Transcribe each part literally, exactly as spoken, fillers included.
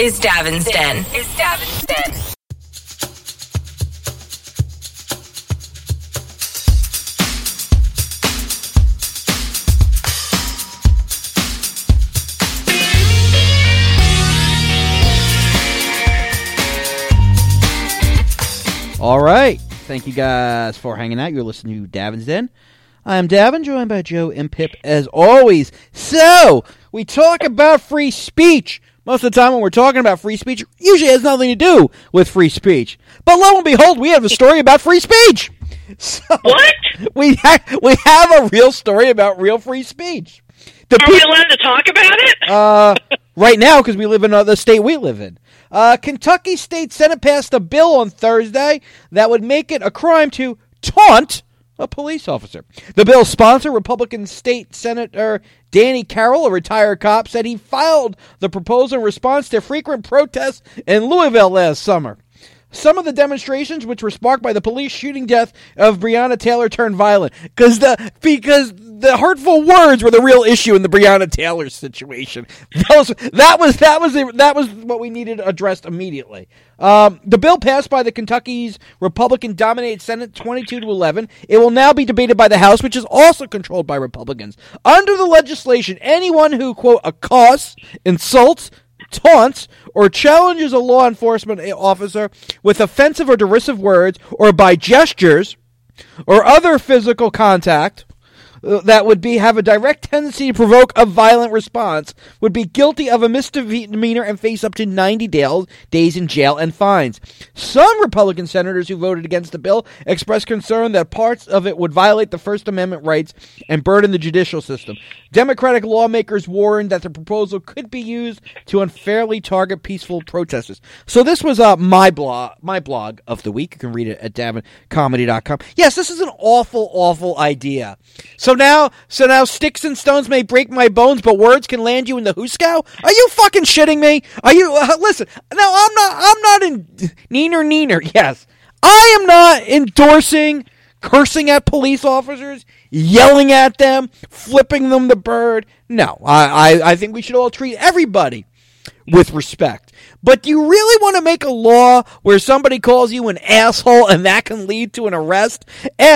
is Davin's Den. Is Davin's Den. All right. Thank you guys for hanging out. You're listening to Davin's Den. I'm Davin, joined by Joe and Pip as always. So, we talk about free speech. Most of the time when we're talking about free speech, it usually has nothing to do with free speech. But lo and behold, we have a story about free speech. So, what? We, ha- we have a real story about real free speech. The Are pe- we allowed to talk about it? Uh, right now, because we live in uh, the state we live in. Uh, Kentucky State Senate passed a bill on Thursday that would make it a crime to taunt a police officer. The bill's sponsor, Republican State Senator Danny Carroll, a retired cop, said he filed the proposal in response to frequent protests in Louisville last summer. Some of the demonstrations, which were sparked by the police shooting death of Breonna Taylor, turned violent because the because the hurtful words were the real issue in the Breonna Taylor situation. That was that was that was that was what we needed addressed immediately. Um, the bill passed by the Kentucky's Republican-dominated Senate, twenty-two to eleven. It will now be debated by the House, which is also controlled by Republicans. Under the legislation, anyone who quote accosts, insults, taunts, or challenges a law enforcement officer with offensive or derisive words, or by gestures, or other physical contact uh, that would be have a direct tendency to provoke a violent response, would be guilty of a misdemeanor and face up to ninety days in jail and fines. Some Republican senators who voted against the bill expressed concern that parts of it would violate the First Amendment rights and burden the judicial system. Democratic lawmakers warned that the proposal could be used to unfairly target peaceful protesters. So this was uh, my blog, my blog of the week. You can read it at davin comedy dot com. Yes, this is an awful, awful idea. So now, so now sticks and stones may break my bones, but words can land you in the hooskow? Are you fucking shitting me? Are you? Uh, listen, no, I'm not. I'm not in neener neener. Yes, I am not endorsing cursing at police officers, yelling at them, flipping them the bird. No, I, I, I think we should all treat everybody with respect. But do you really want to make a law where somebody calls you an asshole and that can lead to an arrest?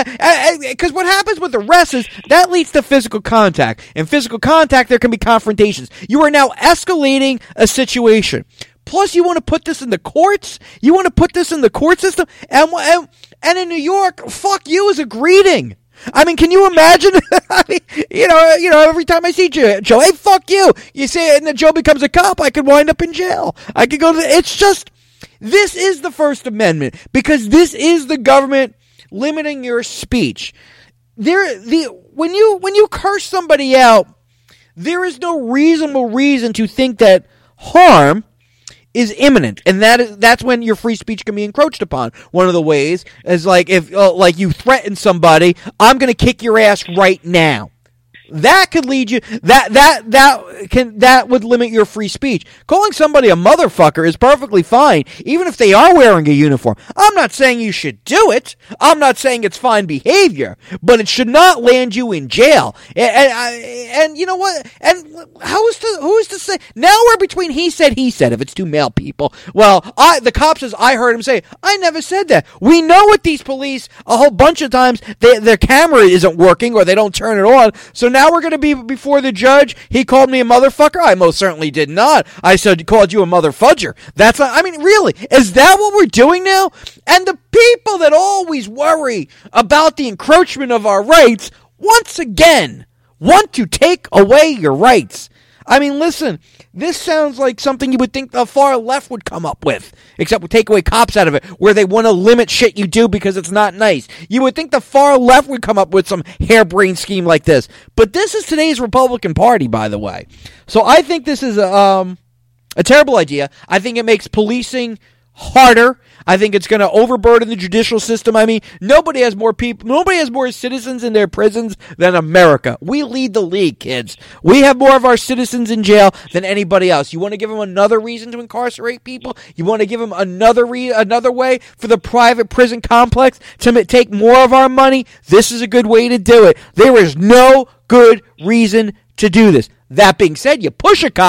Because what happens with arrests is that leads to physical contact. In physical contact, there can be confrontations. You are now escalating a situation. Plus, you want to put this in the courts? You want to put this in the court system? And, and, and in New York, fuck you is a greeting. I mean, can you imagine? I mean, you know, you know, every time I see Joe, Joe, hey, fuck you. You say it, and then Joe becomes a cop. I could wind up in jail. I could go to. The, it's just this is the First Amendment because this is the government limiting your speech. There, the when you when you curse somebody out, there is no reasonable reason to think that harm is imminent, and that is that's when your free speech can be encroached upon. One of the ways is like if uh, like you threaten somebody, I'm going to kick your ass right now. That could lead you that that that can that would limit your free speech. Calling somebody a motherfucker is perfectly fine, even if they are wearing a uniform. I'm not saying you should do it. I'm not saying it's fine behavior, but it should not land you in jail. And and, and you know what? And how is to who is to say? Now we're between he said he said. If it's two male people, well, I the cop says I heard him say I never said that. We know what these police a whole bunch of times they, their camera isn't working or they don't turn it on. So now. Now we're going to be before the judge. He called me a motherfucker. I most certainly did not. I said, called you a motherfudger. That's not, I mean, really, is that what we're doing now? And the people that always worry about the encroachment of our rights, once again, want to take away your rights. I mean, listen, this sounds like something you would think the far left would come up with, except we take away cops out of it, where they want to limit shit you do because it's not nice. You would think the far left would come up with some harebrained scheme like this. But this is today's Republican Party, by the way. So I think this is a, um, a terrible idea. I think it makes policing harder. I think it's going to overburden the judicial system. I mean, nobody has more people, nobody has more citizens in their prisons than America. We lead the league, kids. We have more of our citizens in jail than anybody else. You want to give them another reason to incarcerate people? You want to give them another re- another way for the private prison complex to m- take more of our money? This is a good way to do it. There is no good reason to do this. That being said, you push a cop,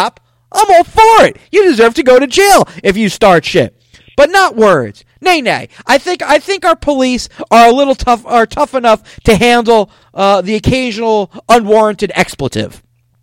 I'm all for it. You deserve to go to jail if you start shit. But not words. Nay, nay. I think I think our police are a little tough, are tough enough to handle uh, the occasional unwarranted expletive.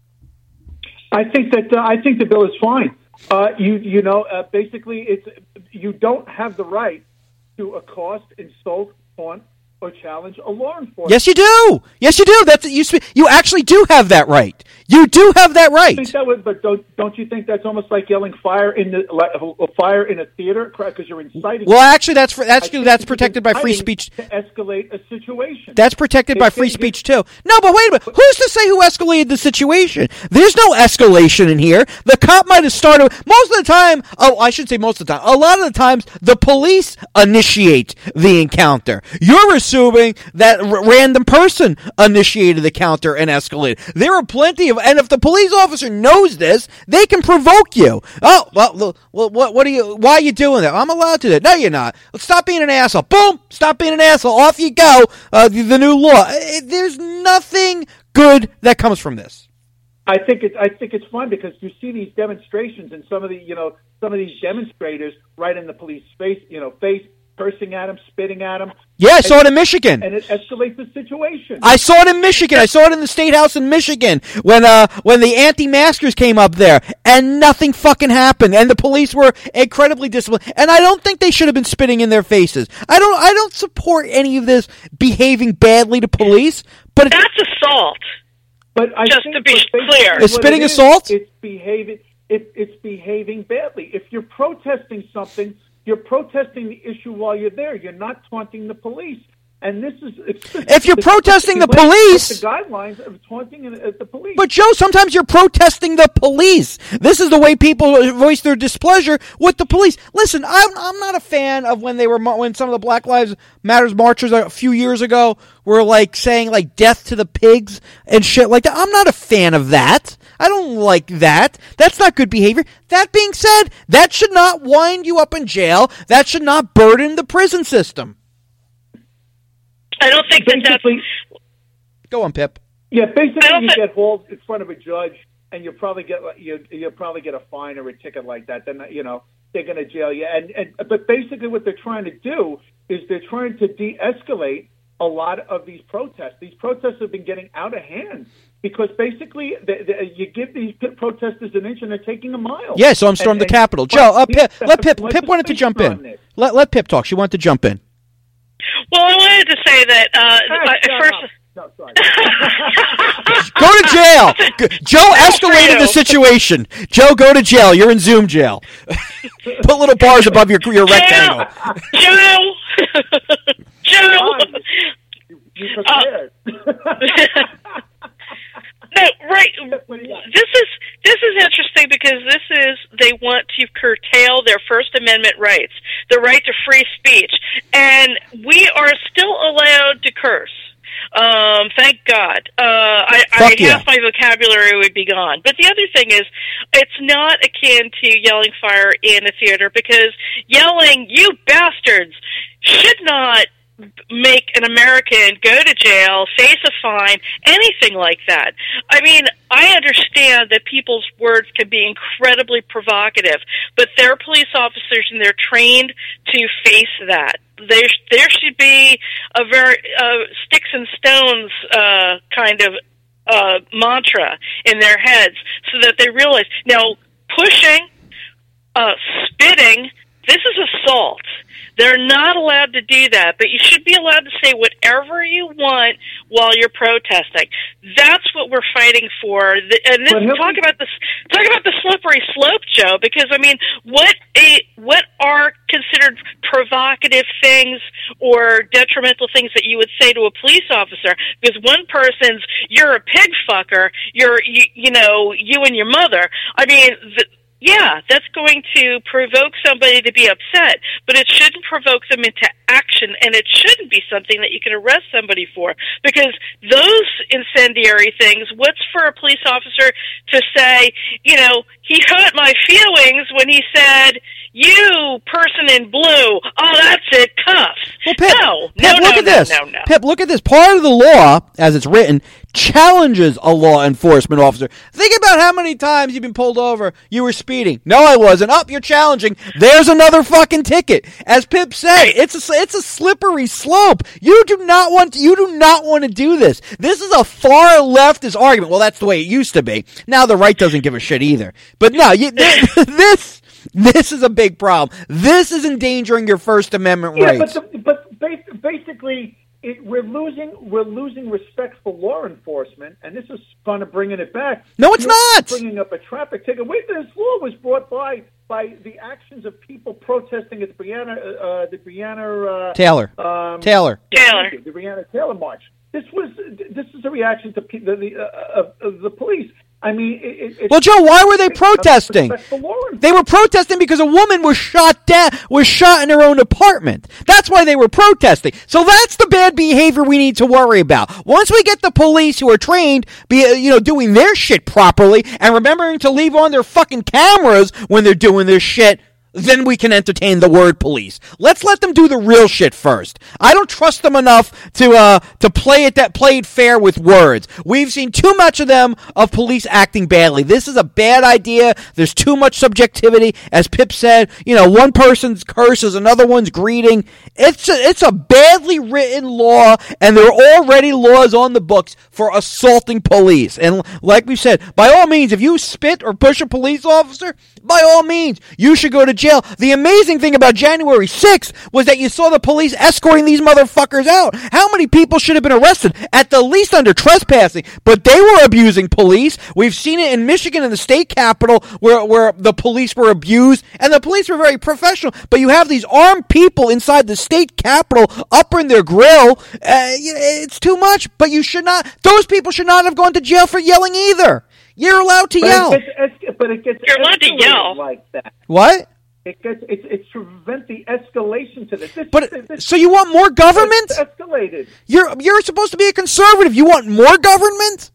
I think that uh, I think the bill is fine. Uh, you you know, uh, basically, it's you don't have the right to accost, insult, taunt, or challenge a law enforcement. Yes, you do. Yes, you do. That's you. You actually do have that right. You do have that right. I think that would, but don't don't you think that's almost like yelling fire in the like, fire in a theater because you're inciting? Well, actually, that's for, that's that's protected by free speech. To escalate a situation. That's protected by free speech too. No, but wait a minute. Who's to say who escalated the situation? There's no escalation in here. The cop might have started. Most of the time, oh, I should say most of the time. A lot of the times, the police initiate the encounter. You're assuming that r- random person initiated the counter and escalated. There are plenty of. And if the police officer knows this, they can provoke you. Oh, well, well what, what are you, why are you doing that? I'm allowed to do that. No, you're not. Stop being an asshole. Boom! Stop being an asshole. Off you go. Uh, the, the new law. It, there's nothing good that comes from this. I think it's I think it's fun because you see these demonstrations and some of the you know some of these demonstrators right in the police face you know face. cursing at him, spitting at him. Yeah, I saw it in Michigan. And it escalates the situation. I saw it in Michigan. I saw it in the State House in Michigan when uh when the anti-maskers came up there and nothing fucking happened and the police were incredibly disciplined. And I don't think they should have been spitting in their faces. I don't I don't support any of this behaving badly to police, but that's it's, assault. But I just think to be clear, is spitting it assault? Is, it's behaving it, it's behaving badly. If you're protesting something, you're protesting the issue while you're there. You're not taunting the police. And this is if you're protesting the police, the guidelines of taunting the police. But Joe, sometimes you're protesting the police. This is the way people voice their displeasure with the police. Listen, I'm I'm not a fan of when they were when some of the Black Lives Matters marchers a few years ago were like saying like death to the pigs and shit like that. I'm not a fan of that. I don't like that. That's not good behavior. That being said, that should not wind you up in jail. That should not burden the prison system. I don't think that that's... Go on, Pip. Yeah, basically you think... get hauled in front of a judge, and you probably get you you probably get a fine or a ticket like that. Then you know they're going to jail you. And, and but basically what they're trying to do is they're trying to de-escalate a lot of these protests. These protests have been getting out of hand because basically they, they, you give these protesters an inch and they're taking a mile. Yeah, so I'm stormed the Capitol. Joe, uh, Pip, let Pip. Pip wanted to jump in. Let let Pip talk. She wanted to jump in. Well, I wanted to say that uh, ah, at first. No, sorry. Go to jail. Joe escalated the situation. Joe, go to jail. You're in Zoom jail. Put little bars above your your rectangle. Joe. Joe. You, you prepared. Uh, no, right. This is this is interesting because this is they want to curtail their First Amendment rights, the right to free speech, and we are still allowed to curse. Um, thank God. Uh, I, I yeah. half my vocabulary would be gone. But the other thing is, it's not akin to yelling fire in a theater because yelling, "You bastards," should not make an American go to jail, face a fine, anything like that. I mean, I understand that people's words can be incredibly provocative, but they're police officers and they're trained to face that. There, there should be a very uh, sticks and stones uh, kind of uh, mantra in their heads so that they realize, now, pushing, uh, spitting, this is assault. They're not allowed to do that, but you should be allowed to say whatever you want while you're protesting. That's what we're fighting for. And this, talk about this. Talk about the slippery slope, Joe. Because I mean, what a what are considered provocative things or detrimental things that you would say to a police officer? Because one person's "you're a pig fucker," you're you, you know you and your mother. I mean. The, Yeah, that's going to provoke somebody to be upset, but it shouldn't provoke them into action, and it shouldn't be something that you can arrest somebody for, because those incendiary things, what's for a police officer to say, you know, he hurt my feelings when he said, "You person in blue, oh, that's it, cuffs." Well, Pip, no, Pip, no, look no, at this. No, no, no. Pip, look at this. Part of the law, as it's written, challenges a law enforcement officer. Think about how many times you've been pulled over, you were speeding. No, I wasn't. Up, you're challenging. There's another fucking ticket. As Pip said, it's a, it's a slippery slope. You do not want to, you do not want to do this. This is a far leftist argument. Well, that's the way it used to be. Now the right doesn't give a shit either. But no, you, this this is a big problem. This is endangering your First Amendment yeah, rights. But, the, but basically, it, we're losing we're losing respect for law enforcement, and this is kind of bringing it back. No, it's You're not. Bringing up a traffic ticket. Wait, this law was brought by by the actions of people protesting at the Breonna uh, the Breonna uh, Taylor. um, Taylor. Taylor. the Breonna Taylor march. This was this is a reaction to pe- the the, uh, of, of the police. I mean, it, it, Well, Joe, why were they protesting? respect for law enforcement. They were protesting because a woman was shot dead, was shot in her own apartment. That's why they were protesting. So that's the bad behavior we need to worry about. Once we get the police who are trained, be you know, doing their shit properly and remembering to leave on their fucking cameras when they're doing this shit, then we can entertain the word police. Let's let them do the real shit first. I don't trust them enough to uh to play it that play it fair with words. We've seen too much of them of police acting badly. This is a bad idea. There's too much subjectivity. As Pip said, you know, one person's curse is another one's greeting. It's a, it's a badly written law, and there are already laws on the books for assaulting police. And like we said, by all means, if you spit or push a police officer, by all means, you should go to jail. The amazing thing about January sixth was that you saw the police escorting these motherfuckers out. How many people should have been arrested? At the least under trespassing, but they were abusing police. We've seen it in Michigan in the state capitol where, where the police were abused, and the police were very professional, but you have these armed people inside the state capitol upping their grill. Uh, it's too much, but you should not, those people should not have gone to jail for yelling either. You're allowed to but yell. It gets, but it gets You're allowed to yell. like that. What? It gets it's, it's to prevent the escalation to this. this But this, this, so you want more government? it's escalated. You're you're supposed to be a conservative. You want more government?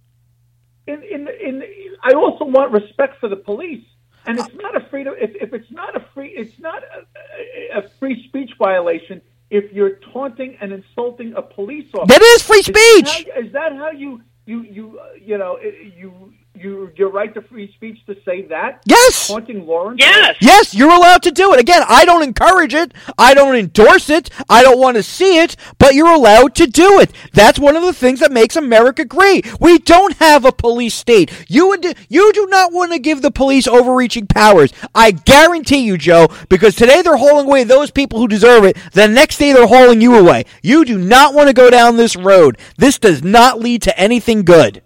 In, in, in, I also want respect for the police, and it's not a freedom. If, if it's not a free, it's not a, a, a free speech violation. If you're taunting and insulting a police officer, That is free Is that speech. how- Is that how you you you uh, you know you you your right to free speech to say that? Yes. Taunting law enforcement? Yes. Yes, you're allowed to do it. Again, I don't encourage it. I don't endorse it. I don't want to see it, but you're allowed to do it. That's one of the things that makes America great. We don't have a police state. You would, you do not want to give the police overreaching powers. I guarantee you, Joe, because today they're hauling away those people who deserve it. The next day they're hauling you away. You do not want to go down this road. This does not lead to anything good.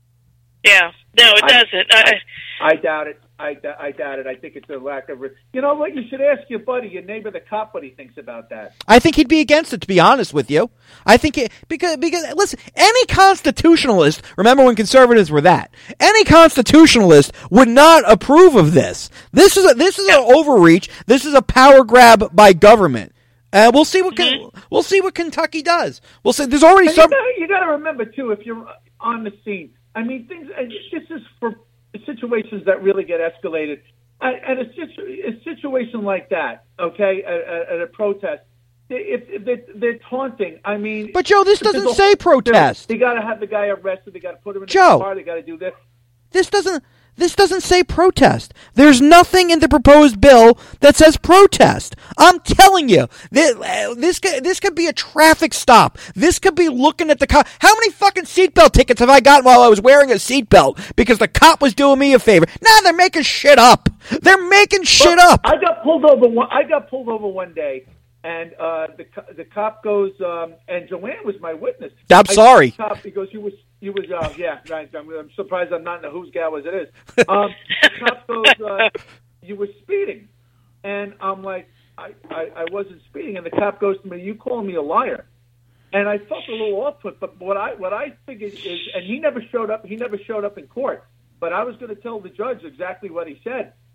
Yeah. No, it I- doesn't. I, I doubt it. I, d- I doubt it. I think it's a lack of. Re- you know what? You should ask your buddy, your neighbor, the cop, what he thinks about that. I think he'd be against it, to be honest with you. I think it, because, because, listen, any constitutionalist, remember when conservatives were that, any constitutionalist would not approve of this. This is a, this is an overreach. This is a power grab by government. Uh, we'll see what, mm-hmm. we'll see what Kentucky does. We'll see. There's already And some. You got to remember too, if you're on the scene. I mean, things. This is for situations that really get escalated. At a, situ- a situation like that, okay, at, at a protest, if, if they're, they're taunting, I mean. But Joe, this doesn't a, say protest. They got to have the guy arrested. They got to put him in Joe, the car. They got to do this. This doesn't. This doesn't say protest. There's nothing in the proposed bill that says protest. I'm telling you, this this could, this could be a traffic stop. This could be looking at the cop. How many fucking seatbelt tickets have I gotten while I was wearing a seatbelt because the cop was doing me a favor? Nah, they're making shit up. They're making shit well, up. I got pulled over. One, I got pulled over one day, and uh, the the cop goes, um, and Joanne was my witness. I'm I sorry. The cop, he goes, you was. You was, uh, yeah, right. I'm, I'm surprised I'm not in the whose gal as it is. Um, the cop goes, uh, you were speeding. And I'm like, I, I, I wasn't speeding. And the cop goes to me, you calling me a liar. And I felt a little off put, but what I, what I figured is, and he never showed up, he never showed up in court. But I was going to tell the judge exactly what he said.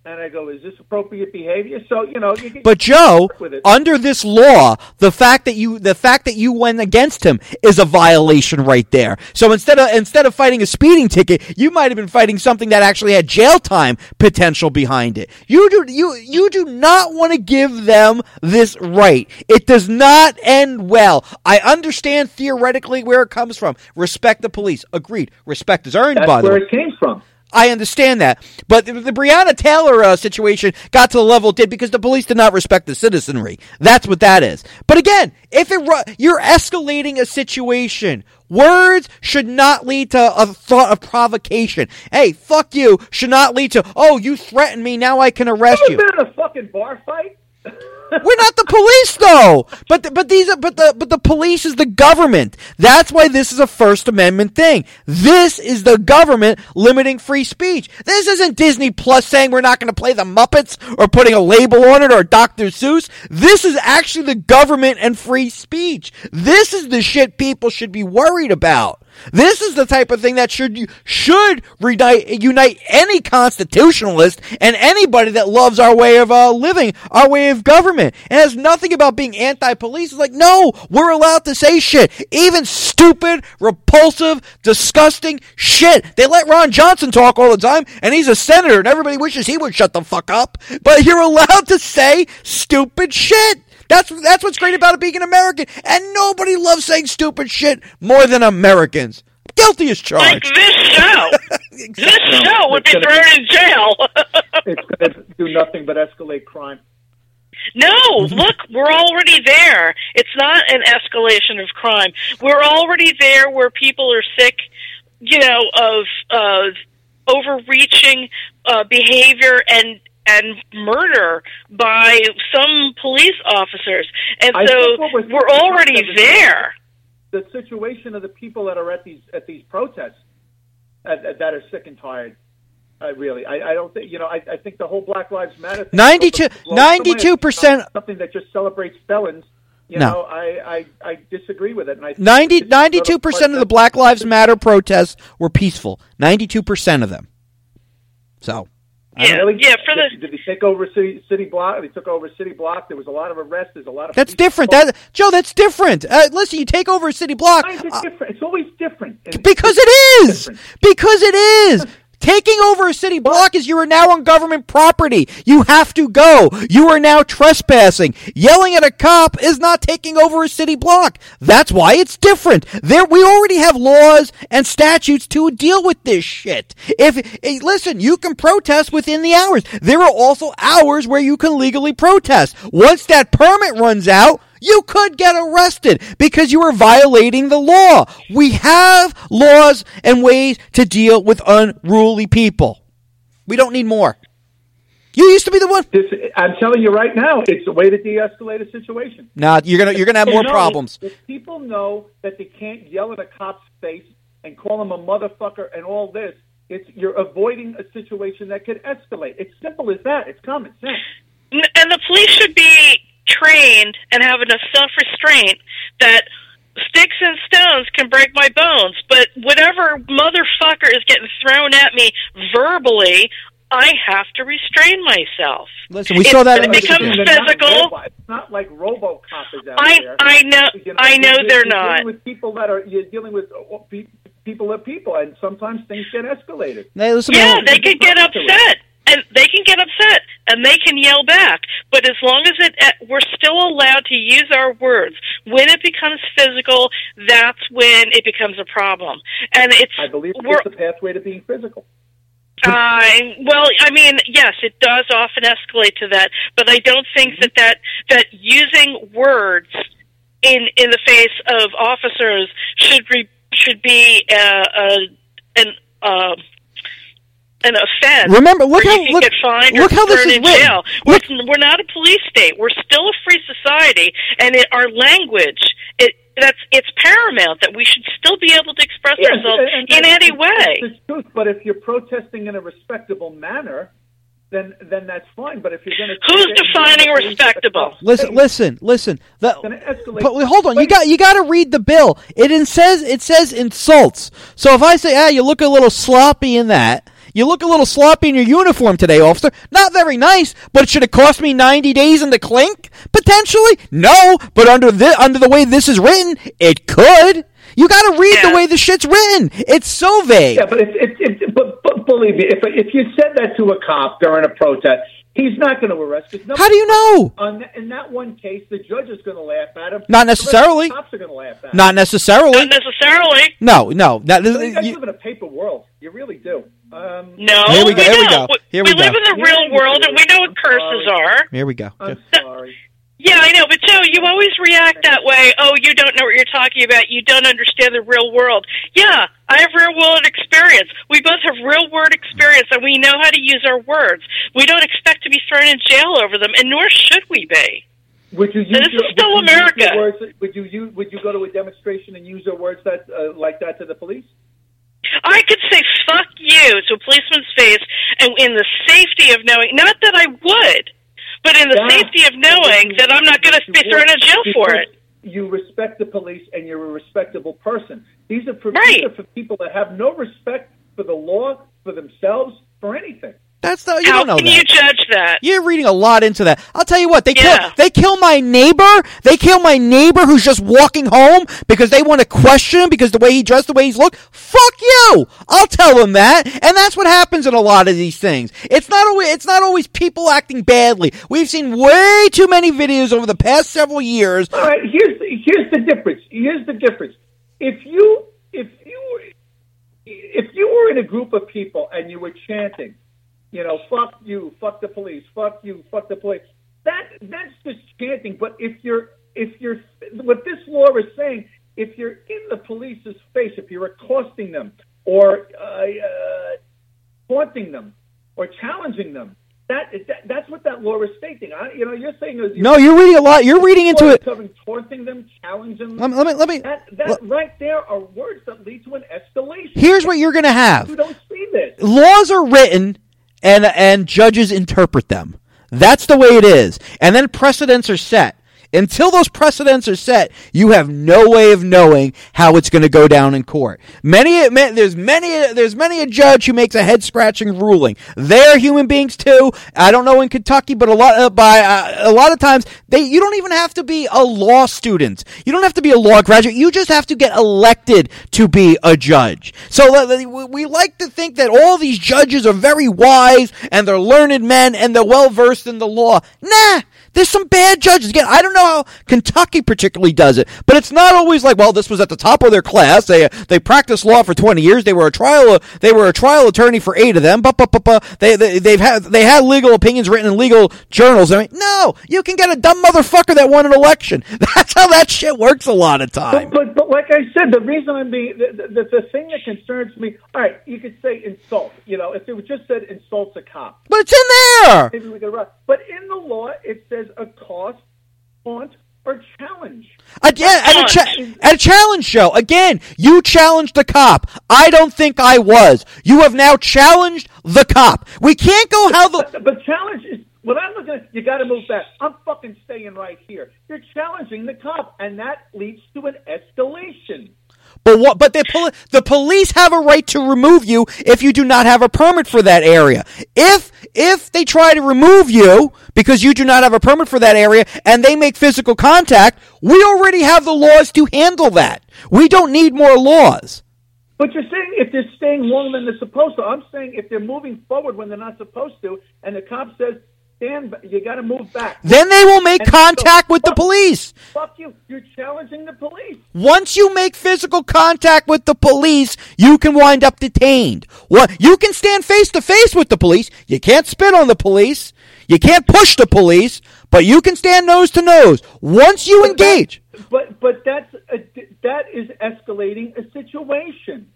And I go, is this appropriate behavior? So, you know, you can, but Joe, work with it. under this law, the fact that you the fact that you went against him is a violation right there. So instead of instead of fighting a speeding ticket, you might have been fighting something that actually had jail time potential behind it. You do you you do not want to give them this right. It does not end well. I understand theoretically where it comes from. Respect the police. Agreed. Respect is earned, That's by the way. where it came from. I understand that. But the, the Breonna Taylor uh, situation got to the level it did because the police did not respect the citizenry. That's what that is. But again, if it ru- you're escalating a situation, words should not lead to a thought of provocation. Hey, fuck you should not lead to, oh, you threatened me, now I can arrest You you. been in a fucking bar fight? We're not the police, though. But the, but these are but the but the police is the government. That's why this is a First Amendment thing. This is the government limiting free speech. This isn't Disney Plus saying we're not going to play the Muppets or putting a label on it or Doctor Seuss. This is actually the government and free speech. This is the shit people should be worried about. This is the type of thing that should should unite, unite any constitutionalist and anybody that loves our way of uh, living, our way of government. It has nothing about being anti-police. It's like, no, we're allowed to say shit. Even stupid, repulsive, disgusting shit. They let Ron Johnson talk all the time, and he's a senator, and everybody wishes he would shut the fuck up. But you're allowed to say stupid shit. That's that's what's great about it being an American. And nobody loves saying stupid shit more than Americans. Guilty as Like charged. this show. Exactly. This show would be It's thrown gonna in jail. It's going to do nothing but escalate crime. No, look, we're already there. It's not an escalation of crime. We're already there where people are sick, you know, of uh, overreaching uh, behavior and and murder by some police officers. And I so think what we're- we're already there. The situation of the people that are at these at these protests uh, that are sick and tired. Uh, really, I, I don't think you know. I, I think the whole Black Lives Matter thing, ninety-two ninety-two percent something that just celebrates felons. You No. know, I, I, I disagree with it. And I think ninety, it's ninety-two percent of the Black Lives Matter protests were peaceful. ninety-two percent of them. So, Yeah, Really? yeah. For the did, did they take over city city block? They took over city block. There was a lot of arrests. There's a lot of that's police different. assault. That Joe, that's different. Uh, listen, you take over a city block. Why is it uh, different? It's always different. And Because it's it is. different. Because it is. Taking over a city block is you are now on government property. You have to go. You are now trespassing. Yelling at a cop is not taking over a city block. That's why it's different. There, we already have laws and statutes to deal with this shit. If, eh, listen, you can protest within the hours. There are also hours where you can legally protest. Once that permit runs out, you could get arrested because you are violating the law. We have laws and ways to deal with unruly people. We don't need more. You used to be the one. This, I'm telling you right now, it's a way to de-escalate a situation. Nah, you're gonna you're gonna have more No, problems. If people know that they can't yell at a cop's face and call him a motherfucker and all this, it's you're avoiding a situation that could escalate. It's simple as that. It's common sense. and the police should be trained and have enough self-restraint that sticks and stones can break my bones, but whatever motherfucker is getting thrown at me verbally, I have to restrain myself. Listen, we It- saw that it in becomes Michigan. They're not physical. robo- It's not like RoboCop is out I there. I know You I know you're- they're you're not. Dealing with people that are you're dealing with uh, pe- people are people, and sometimes things get escalated. Hey, listen, Yeah, man. they can get upset, and they can get upset, and they can yell back. But as long as it, uh, we're still allowed to use our words. When it becomes physical, that's when it becomes a problem. And it's I believe we're, it's the pathway to being physical. Uh, well, I mean, yes, it does often escalate to that, but I don't think that that, that using words in in the face of officers should be should be uh, uh, an uh, an offense. Remember, look where how- you can look- get fined look or how this thrown is in written. jail. Look- We're, we're not a police state. We're still a free society, and it, our language it that's it's paramount that we should still be able to express Yes, ourselves and- and in that's- any way. It's the truth, but if you're protesting in a respectable manner, then then that's fine. But if you're going to Who's defining respectable? Listen, listen, listen. The, It's gonna escalate. but wait, hold on. You got you got to read the bill. It in says it says insults. So if I say, ah, you look a little sloppy in that, you look a little sloppy in your uniform today, officer. Not very nice, but it should have cost me ninety days in the clink? Potentially? No, but under the, under the way this is written, it could. You got to read yeah. the way the shit's written. It's so vague. Yeah, but, if, if, if, but, but believe me, if, if you said that to a cop during a protest, he's not going to arrest you. How do you know? On, in that one case, the judge is going to laugh at him. Not necessarily. The cops are going to laugh at him. Not necessarily. Not necessarily. No, no. Not, So you guys you, live in a paper world. You really do. Um, No, Here we go, here we don't. go, here we we live go. in the real world, and we know what curses are. here we go. I'm sorry. Yeah, I know, but Joe, you always react that way. Oh, you don't know what you're talking about. You don't understand the real world. Yeah, I have real world experience. We both have real world experience, and we know how to use our words. We don't expect to be thrown in jail over them, and nor should we be. Would you use This is your, still would you use America. your words, would you use, would you go to a demonstration and use your words that uh, like that to the police? I could say "fuck you" to a policeman's face, and in the safety of knowing, not that I would, but in the Yeah. safety of knowing that I'm not going to be thrown in jail for it. You respect the police, and you're a respectable person. These are for, Right. these are for people that have no respect for the law, for themselves, for anything. That's not, you How don't know can that. you judge that? You're reading a lot into that. I'll tell you what, they Yeah. kill they kill my neighbor. They kill my neighbor who's just walking home because they want to question him because the way he dressed, the way he's looked. Fuck you! I'll tell him that. And that's what happens in a lot of these things. It's not always it's not always people acting badly. We've seen way too many videos over the past several years. All right, here's the, here's the difference. Here's the difference. If you if you if you were in a group of people and you were chanting, you know, fuck you, fuck the police, fuck you, fuck the police. That that's just chanting. But if you're if you're what this law is saying, if you're in the police's face, if you're accosting them or uh, uh, taunting them or challenging them, that, that that's what that law is stating. I, you know, you're saying you're, No, you're reading a lot. You're reading into it. covering taunting them, challenging them. Let me let me. Let me That, that let- right there are words that lead to an escalation. here's what you're going to have. You don't see this. Laws are written and and judges interpret them. That's the way it is. And then precedents are set. Until those precedents are set, you have no way of knowing how it's going to go down in court. Many, there's many, there's many a judge who makes a head scratching ruling. They're human beings too. I don't know in Kentucky, but a lot, uh, by uh, a lot of times, they you don't even have to be a law student. You don't have to be a law graduate. You just have to get elected to be a judge. So uh, we like to think that all these judges are very wise and they're learned men and they're well versed in the law. Nah. There's some bad judges. Again, I don't know how Kentucky particularly does it, but it's not always like, well, this was at the top of their class. They they practiced law for twenty years. They were a trial they were a trial attorney for eight of them. But, but, but, but they they they've had they had legal opinions written in legal journals. I mean, no, you can get a dumb motherfucker that won an election. That's how that shit works a lot of time. But, but, but like I said, the reason I'm being the, the, the thing that concerns me. All right, you could say insult. You know, if it just said insults a cop, But it's in there. maybe we could run. But in the law, it says accost, taunt, or challenge. Again, at a, cha- at a challenge show, again, you challenged the cop. I don't think I was. You have now challenged the cop. We can't go how the... But, but challenge is, what I'm looking at, you got to move back. I'm fucking staying right here. You're challenging the cop, and that leads to an escalation. But what? But the, poli- the police have a right to remove you if you do not have a permit for that area. If if they try to remove you because you do not have a permit for that area and they make physical contact, we already have the laws to handle that. We don't need more laws. But you're saying if they're staying longer than they're supposed to. I'm saying if they're moving forward when they're not supposed to, and the cop says, "Stand, you got to move back." Then they will make And contact so, with the fuck- police. Fuck you! You're challenging the police. Once you make physical contact with the police, you can wind up detained. What? You can stand face to face with the police. You can't spit on the police. You can't push the police, but you can stand nose to nose. Once you But engage. that- but but that's a, that is escalating a situation.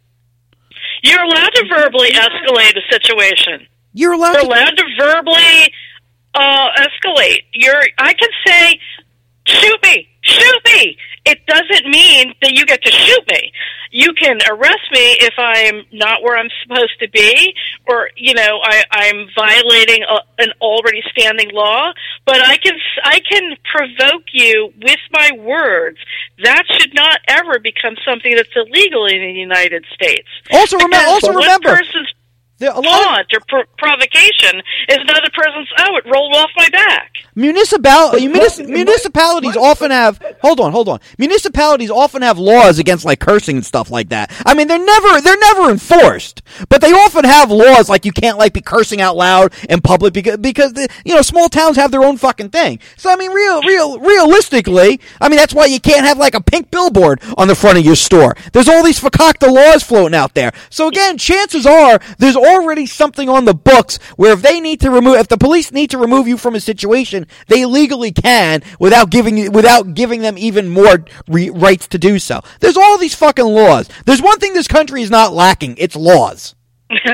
You're allowed to verbally escalate a situation. You're allowed You're to. allowed to verbally uh, escalate. You're. I can say, "Shoot me, shoot me." It doesn't mean that you get to shoot me. You can arrest me if I'm not where I'm supposed to be, or you know, I, I'm violating a, an already standing law. But I can I can provoke you with my words. That should not ever become something that's illegal in the United States. Also, remember. Because Also one remember. person's There, a lot Taunt or pro- provocation is another person's, oh, it rolled off my back. Municipal, munis- municipalities often have, hold on, hold on. Municipalities often have laws against like cursing and stuff like that. I mean, they're never, they're never enforced, but they often have laws like you can't like be cursing out loud in public because, because the, you know, small towns have their own fucking thing. So, I mean, real, real, realistically, I mean, that's why you can't have like a pink billboard on the front of your store. There's all these fakakta laws floating out there. So again, chances are there's already something on the books where if they need to remove, if the police need to remove you from a situation, they legally can without giving without giving them even more re- rights to do so. There's all these fucking laws. There's one thing this country is not lacking. It's laws. True.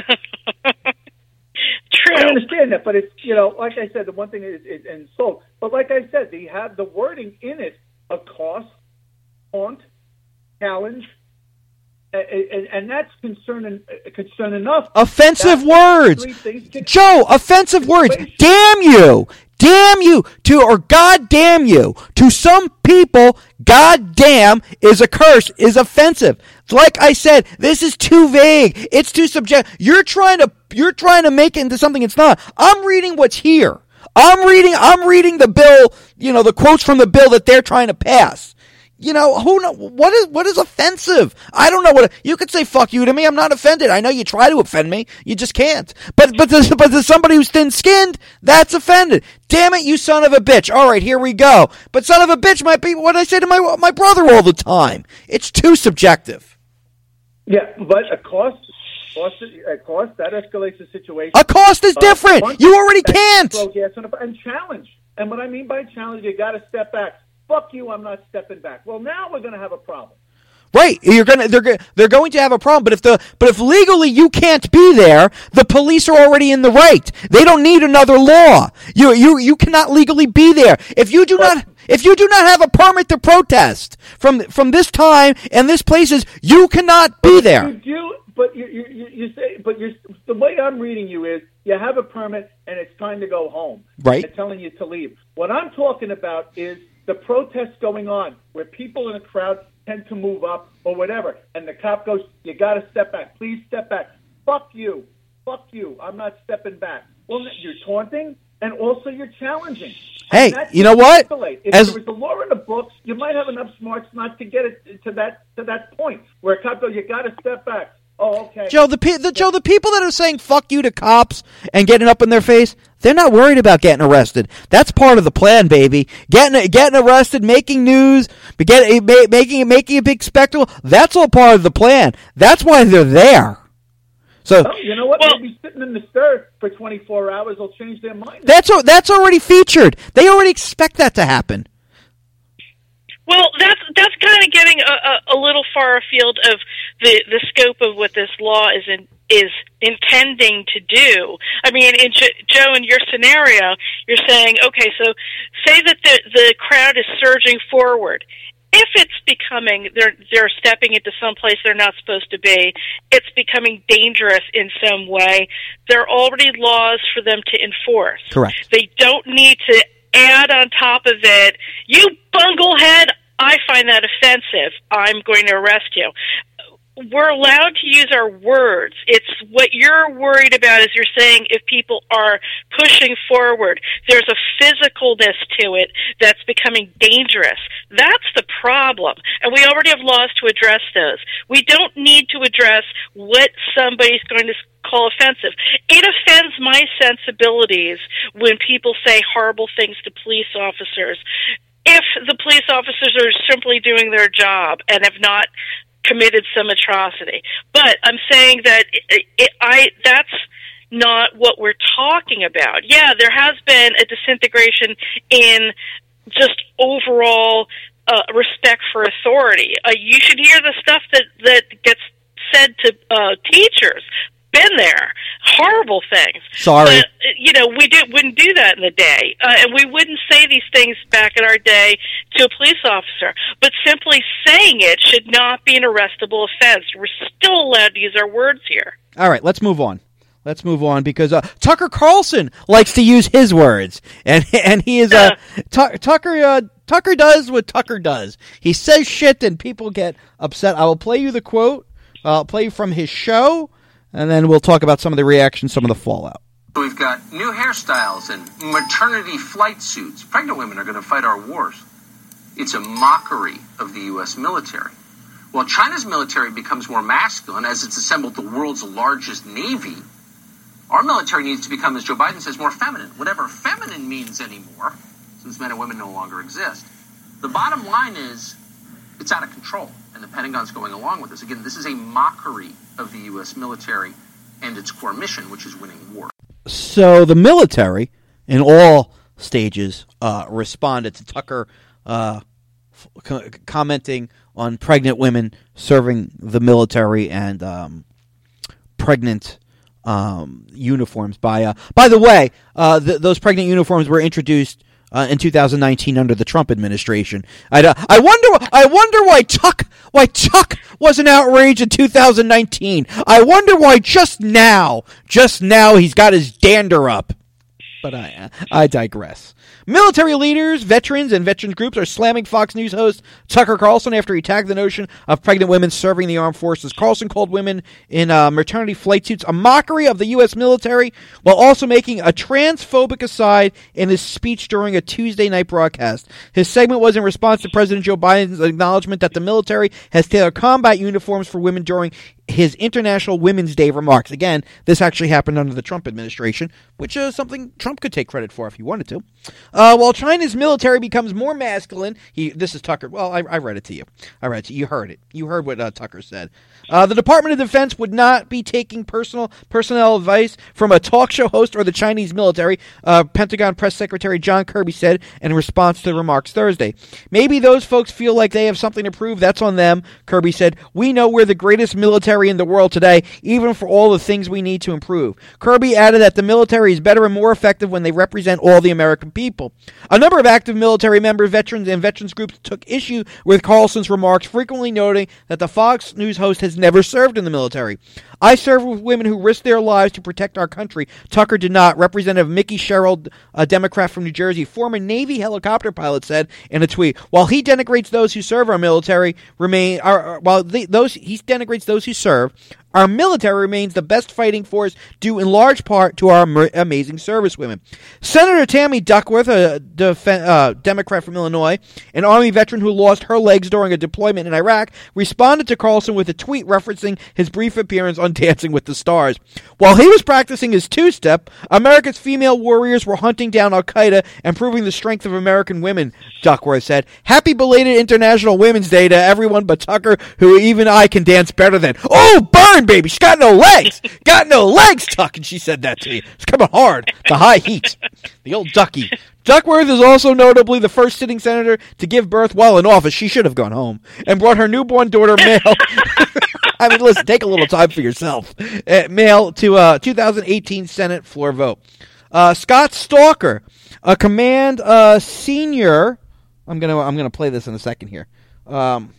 I understand that, but it's, you know, like I said, the one thing is, is insult. But like I said, they have the wording in it: accost, taunt, challenge. And, and that's concern, concern enough. Offensive words. Joe, offensive words. Damn you. Damn you to, or God damn you. To some people, God damn is a curse, is offensive. Like I said, this is too vague. It's too subjective. You're trying to, you're trying to make it into something it's not. I'm reading what's here. I'm reading, I'm reading the bill, you know, the quotes from the bill that they're trying to pass. You know, who know, what is, what is offensive? I don't know what, you could say fuck you to me, I'm not offended. I know you try to offend me, you just can't. But, but to, but to somebody who's thin-skinned, that's offended. Damn it, you son of a bitch. Alright, here we go. But son of a bitch might be what I say to my, my brother all the time. It's too subjective. Yeah, but a cost, cost, a cost, that escalates the situation. A cost is different. Uh, you already can't. Throw gas on a, and challenge. And what I mean by challenge, you gotta step back. Fuck you, I'm not stepping back. Well, now we're going to have a problem. Right, you're gonna they're they're going to have a problem. But if the but if legally you can't be there, the police are already in the right. They don't need another law. You you you cannot legally be there if you do but, not if you do not have a permit to protest from from this time and this places. You cannot be there. You do, but you you you say but you're, the way I'm reading you is you have a permit and it's time to go home. Right, they're telling you to leave. What I'm talking about is the protests going on where people in a crowd tend to move up or whatever, and the cop goes, you got to step back. Please step back. Fuck you. Fuck you. I'm not stepping back. Well, you're taunting, and also you're challenging. Hey, you know what? If As, there was a law in the books, you might have enough smarts not to get it to that to that point where a cop goes, you got to step back. Oh, okay. Joe, the, the Joe, the people that are saying "fuck you" to cops and getting up in their face, they're not worried about getting arrested. That's part of the plan, baby. Getting getting arrested, making news, get, making making a big spectacle. That's all part of the plan. That's why they're there. So well, you know what? Well, maybe sitting in the stir for twenty-four hours will change their mind. That's that's already featured. They already expect that to happen. Well, that's that's kind of getting a, a, a little far afield of the, the scope of what this law is in, is intending to do. I mean, in Joe, in your scenario, you're saying, okay, so say that the the crowd is surging forward. If it's becoming they're they're stepping into some place they're not supposed to be, it's becoming dangerous in some way. There are already laws for them to enforce. Correct. They don't need to add on top of it, you bunglehead, I find that offensive. I'm going to arrest you. We're allowed to use our words. It's what you're worried about is you're saying if people are pushing forward, there's a physicalness to it that's becoming dangerous. That's the problem. And we already have laws to address those. We don't need to address what somebody's going to call offensive. It offends my sensibilities when people say horrible things to police officers. If the police officers are simply doing their job and have not committed some atrocity. But I'm saying that it, it, I that's not what we're talking about. Yeah, there has been a disintegration in just overall uh, respect for authority. Uh, you should hear the stuff that, that gets said to uh, teachers. Been there. Horrible things. Sorry. But, you know, we do, wouldn't do that in the day. Uh, and we wouldn't say these things back in our day to a police officer. But simply saying it should not be an arrestable offense. We're still allowed to use our words here. All right, let's move on. Let's move on because uh, Tucker Carlson likes to use his words. And and he is... Uh, T- Tucker... Uh, Tucker does what Tucker does. He says shit and people get upset. I will play you the quote. I'll play you from his show. and then we'll talk about some of the reactions, some of the fallout. We've got new hairstyles and maternity flight suits. Pregnant women are going to fight our wars. It's a mockery of the U S military. While China's military becomes more masculine as it's assembled the world's largest navy, our military needs to become, as Joe Biden says, more feminine. Whatever feminine means anymore, since men and women no longer exist. The bottom line is it's out of control, and the Pentagon's going along with this. Again, this is a mockery of the U S military and its core mission, which is winning war. So the military, in all stages, uh, responded to Tucker uh, c- commenting on pregnant women serving the military and um, pregnant um, uniforms. By uh, by the way, uh, th- those pregnant uniforms were introduced uh, in two thousand nineteen under the Trump administration. I uh, I wonder I wonder why Tuck why Tuck wasn't outraged in two thousand nineteen. I wonder why just now, just now he's got his dander up. But I I digress. Military leaders, veterans, and veterans groups are slamming Fox News host Tucker Carlson after he tagged the notion of pregnant women serving the armed forces. Carlson called women in uh, maternity flight suits a mockery of the U S military, while also making a transphobic aside in his speech during a Tuesday night broadcast. His segment was in response to President Joe Biden's acknowledgement that the military has tailored combat uniforms for women during his International Women's Day remarks. Again, this actually happened under the Trump administration, which is something Trump could take credit for if he wanted to. Uh, while China's military becomes more masculine, he this is Tucker. Well, I, I read it to you. I read it to you. You heard it. You heard what uh, Tucker said. Uh, the Department of Defense would not be taking personal personnel advice from a talk show host or the Chinese military, uh, Pentagon Press Secretary John Kirby said in response to the remarks Thursday. Maybe those folks feel like they have something to prove. That's on them, Kirby said. We know we're the greatest military in the world today, even for all the things we need to improve. Kirby added that the military is better and more effective when they represent all the American people. A number of active military members, veterans, and veterans groups took issue with Carlson's remarks, frequently noting that the Fox News host has never served in the military. I served with women who risked their lives to protect our country. Tucker did not. Representative Mickey Sherrill, a Democrat from New Jersey, former Navy helicopter pilot, said in a tweet, while he denigrates those who serve our military, remain are, while the, those he denigrates those who serve, our military remains the best fighting force due in large part to our am- amazing servicewomen. Senator Tammy Duckworth, a def- uh, Democrat from Illinois, an Army veteran who lost her legs during a deployment in Iraq, responded to Carlson with a tweet referencing his brief appearance on Dancing with the Stars. While he was practicing his two-step, America's female warriors were hunting down Al-Qaeda and proving the strength of American women, Duckworth said. Happy belated International Women's Day to everyone but Tucker, who even I can dance better than. Oh, burn, baby! She's got no legs! Got no legs, Tuck! And she said that to you. It's coming hard. The high heat. The old ducky. Duckworth is also notably the first sitting senator to give birth while in office. She should have gone home and brought her newborn daughter, Male. I mean, listen, take a little time for yourself. Uh, Male to a uh, two thousand eighteen Senate floor vote. Uh, Scott Stalker, a command uh, senior. I'm gonna I'm gonna play this in a second here. Um,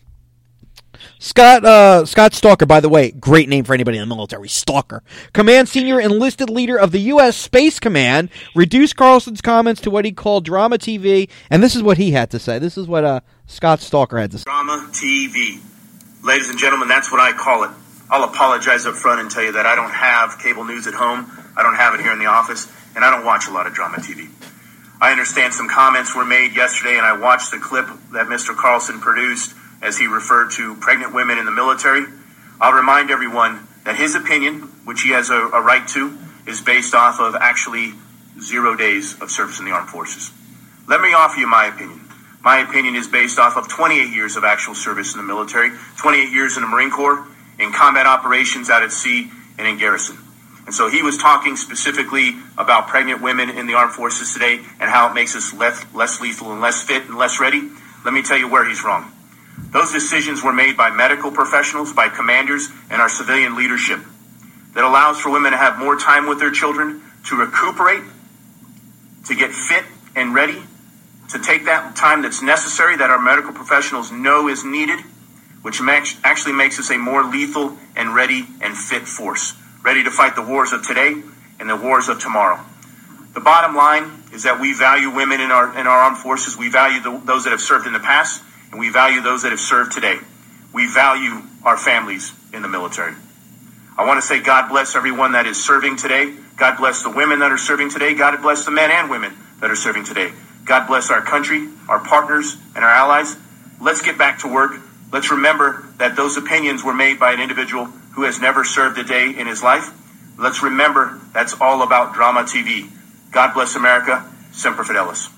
Scott uh, Scott Stalker, by the way, great name for anybody in the military, Stalker. Command Senior Enlisted Leader of the U S Space Command, reduced Carlson's comments to what he called drama T V, and this is what he had to say. This is what uh, Scott Stalker had to say. Drama T V. Ladies and gentlemen, that's what I call it. I'll apologize up front and tell you that I don't have cable news at home. I don't have it here in the office, and I don't watch a lot of drama T V. I understand some comments were made yesterday, and I watched the clip that Mister Carlson produced as he referred to pregnant women in the military. I'll remind everyone that his opinion, which he has a, a right to, is based off of actually zero days of service in the armed forces. Let me offer you my opinion. My opinion is based off of twenty-eight years of actual service in the military, twenty-eight years in the Marine Corps, in combat operations out at sea and in garrison. And so he was talking specifically about pregnant women in the armed forces today and how it makes us less, less lethal and less fit and less ready. Let me tell you where he's wrong. Those decisions were made by medical professionals, by commanders, and our civilian leadership that allows for women to have more time with their children, to recuperate, to get fit and ready, to take that time that's necessary that our medical professionals know is needed, which actually makes us a more lethal and ready and fit force, ready to fight the wars of today and the wars of tomorrow. The bottom line is that we value women in our in our armed forces. We value the, those that have served in the past, and we value those that have served today. We value our families in the military. I want to say God bless everyone that is serving today. God bless the women that are serving today. God bless the men and women that are serving today. God bless our country, our partners, and our allies. Let's get back to work. Let's remember that those opinions were made by an individual who has never served a day in his life. Let's remember that's all about drama T V. God bless America. Semper Fidelis.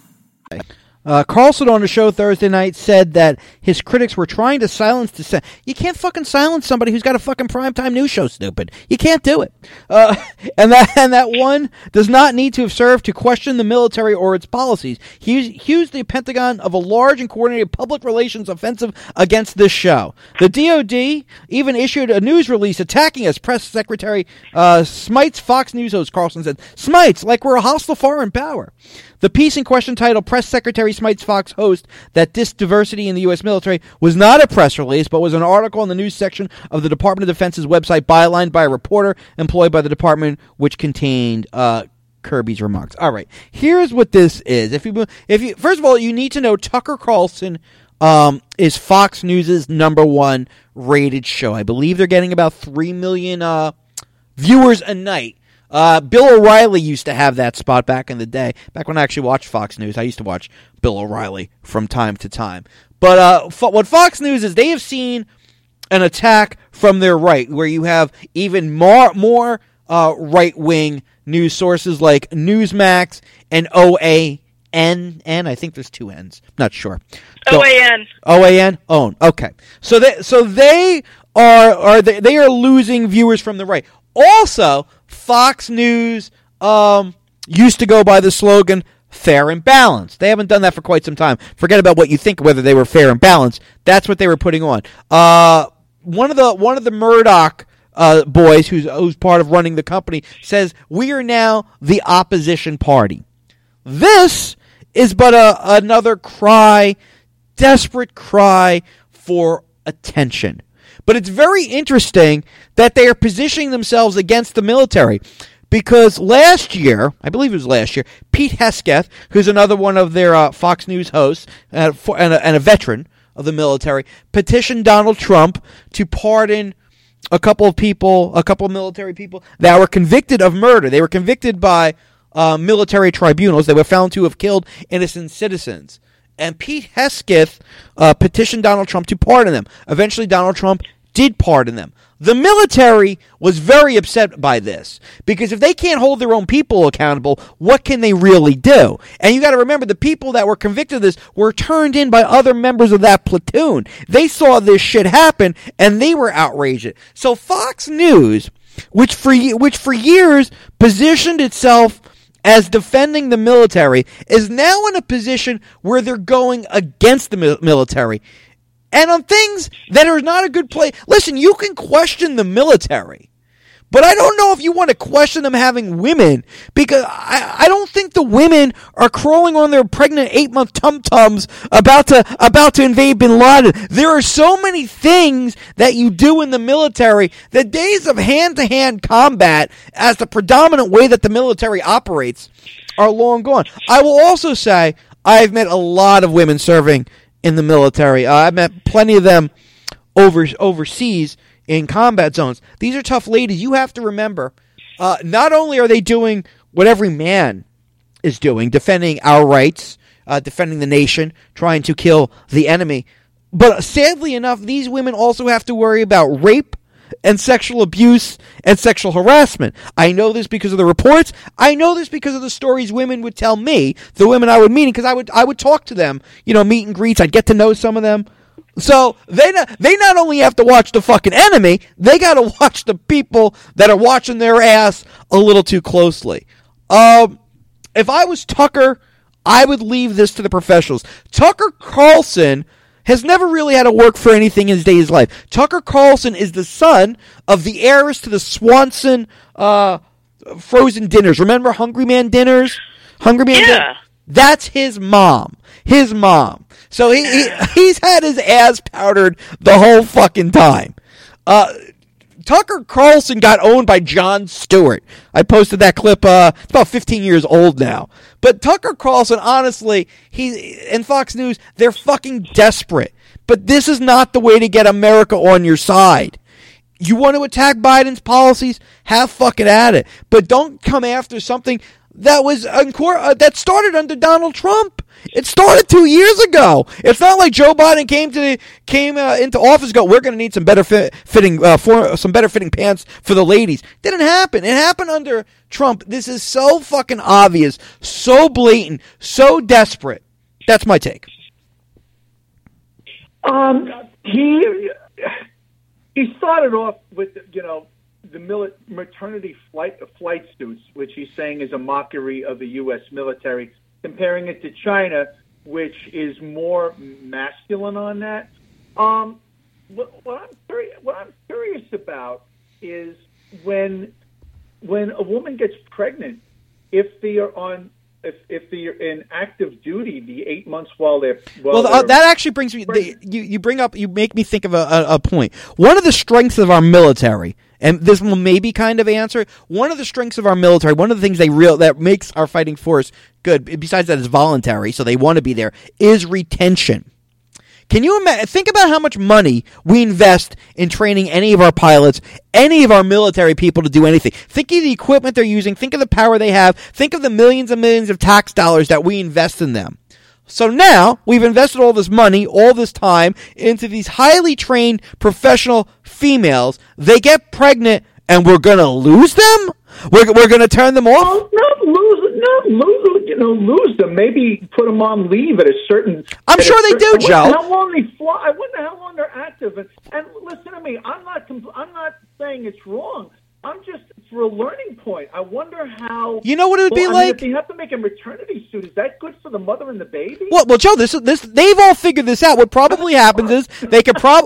Uh, Carlson on the show Thursday night said that his critics were trying to silence dissent. You can't fucking silence somebody who's got a fucking primetime news show, stupid. You can't do it. Uh, and that and that one does not need to have served to question the military or its policies. He accused the Pentagon of a large and coordinated public relations offensive against this show. The D O D even issued a news release attacking us. Press Secretary uh, Smites, Fox News host Carlson said, Smites, like we're a hostile foreign power. The piece in question titled Press Secretary Smites Fox host that this diversity in the U S military was not a press release, but was an article in the news section of the Department of Defense's website, bylined by a reporter employed by the department, which contained uh, Kirby's remarks. All right, here's what this is. If you, if you, first of all, you need to know Tucker Carlson um, is Fox News's number one rated show. I believe they're getting about three million uh, viewers a night. Uh, Bill O'Reilly used to have that spot back in the day. Back when I actually watched Fox News, I used to watch Bill O'Reilly from time to time. But uh, fo- what Fox News is, they have seen an attack from their right, where you have even more more uh, right-wing news sources like Newsmax and O A N. And I think there's two N's. Not sure. O A N. O A N. Own. Okay. So they so they are are they, they are losing viewers from the right. Also, Fox News um, used to go by the slogan, fair and balanced. They haven't done that for quite some time. Forget about what you think, whether they were fair and balanced. That's what they were putting on. Uh, one of the one of the Murdoch uh, boys, who's, who's part of running the company, says, we are now the opposition party. This is but a, another cry, desperate cry for attention. But it's very interesting that they are positioning themselves against the military, because last year, I believe it was last year, Pete Hesketh, who's another one of their uh, Fox News hosts uh, for, and, a, and a veteran of the military, petitioned Donald Trump to pardon a couple of people, a couple of military people that were convicted of murder. They were convicted by uh, military tribunals. They were found to have killed innocent citizens. And Pete Hesketh uh, petitioned Donald Trump to pardon them. Eventually, Donald Trump did pardon them. The military was very upset by this, because if they can't hold their own people accountable, what can they really do? And you got to remember, the people that were convicted of this were turned in by other members of that platoon. They saw this shit happen, and they were outraged. So Fox News, which for which for years positioned itself as defending the military, is now in a position where they're going against the military. And on things that are not a good play. Listen, you can question the military, but I don't know if you want to question them having women, because I, I don't think the women are crawling on their pregnant eight-month tum-tums about to about to invade Bin Laden. There are so many things that you do in the military. The days of hand-to-hand combat as the predominant way that the military operates are long gone. I will also say I've met a lot of women serving in the military. Uh, I've met plenty of them over overseas in combat zones. These are tough ladies. You have to remember, uh, not only are they doing what every man is doing, defending our rights, uh, defending the nation, trying to kill the enemy, but sadly enough, these women also have to worry about rape and sexual abuse and sexual harassment. I know this because of the reports. I know this because of the stories women would tell me, the women I would meet, because I would I would talk to them, you know, meet and greets. I'd get to know some of them. So they not, they not only have to watch the fucking enemy, they got to watch the people that are watching their ass a little too closely. Um, if I was Tucker, I would leave this to the professionals. Tucker Carlson has never really had to work for anything in his day's life. Tucker Carlson is the son of the heiress to the Swanson uh, frozen dinners. Remember Hungry Man dinners? Hungry Man Yeah. dinners? That's his mom. His mom. So he, he he's had his ass powdered the whole fucking time. Uh, Tucker Carlson got owned by Jon Stewart. I posted that clip. Uh, it's about fifteen years old now. But Tucker Carlson, honestly, he and Fox News, they're fucking desperate. But this is not the way to get America on your side. You want to attack Biden's policies? Have fucking at it. But don't come after something that was uh, that started under Donald Trump. It started two years ago. It's not like Joe Biden came to came uh, into office and go, we're going to need some better fit, fitting uh, for some better fitting pants for the ladies. Didn't happen. It happened under Trump. This is so fucking obvious, so blatant, so desperate. That's my take. Um, he. He started off with, you know, the mili- maternity flight flight suits, which he's saying is a mockery of the U S military, comparing it to China, which is more masculine on that. Um, what, what I'm curious, what I'm curious about is when when a woman gets pregnant, if they are on if if they're in active duty, the eight months while they're while well, uh, that actually brings me. The, you you bring up you make me think of a, a, a point. One of the strengths of our military, and this will maybe kind of answer one of the strengths of our military. One of the things they real that makes our fighting force good, besides that, it's voluntary, so they want to be there, is retention. Can you imagine? Think about how much money we invest in training any of our pilots, any of our military people to do anything. Think of the equipment they're using. Think of the power they have. Think of the millions and millions of tax dollars that we invest in them. So now we've invested all this money, all this time into these highly trained professional females. They get pregnant, and we're going to lose them? We're, we're going to turn them off? Oh, not lose, not lose, you know, lose them. Maybe put them on leave at a certain. I'm sure they do, Joe. How long they fly? I wonder how long they're active. And, and listen to me. I'm not. Compl- I'm not saying it's wrong. I'm just for a learning point. I wonder how. You know what it would well, be I like? mean, if you have to make a maternity suit, is that good for the mother and the baby? Well, well, Joe, this this they've all figured this out. What probably happens is they could prob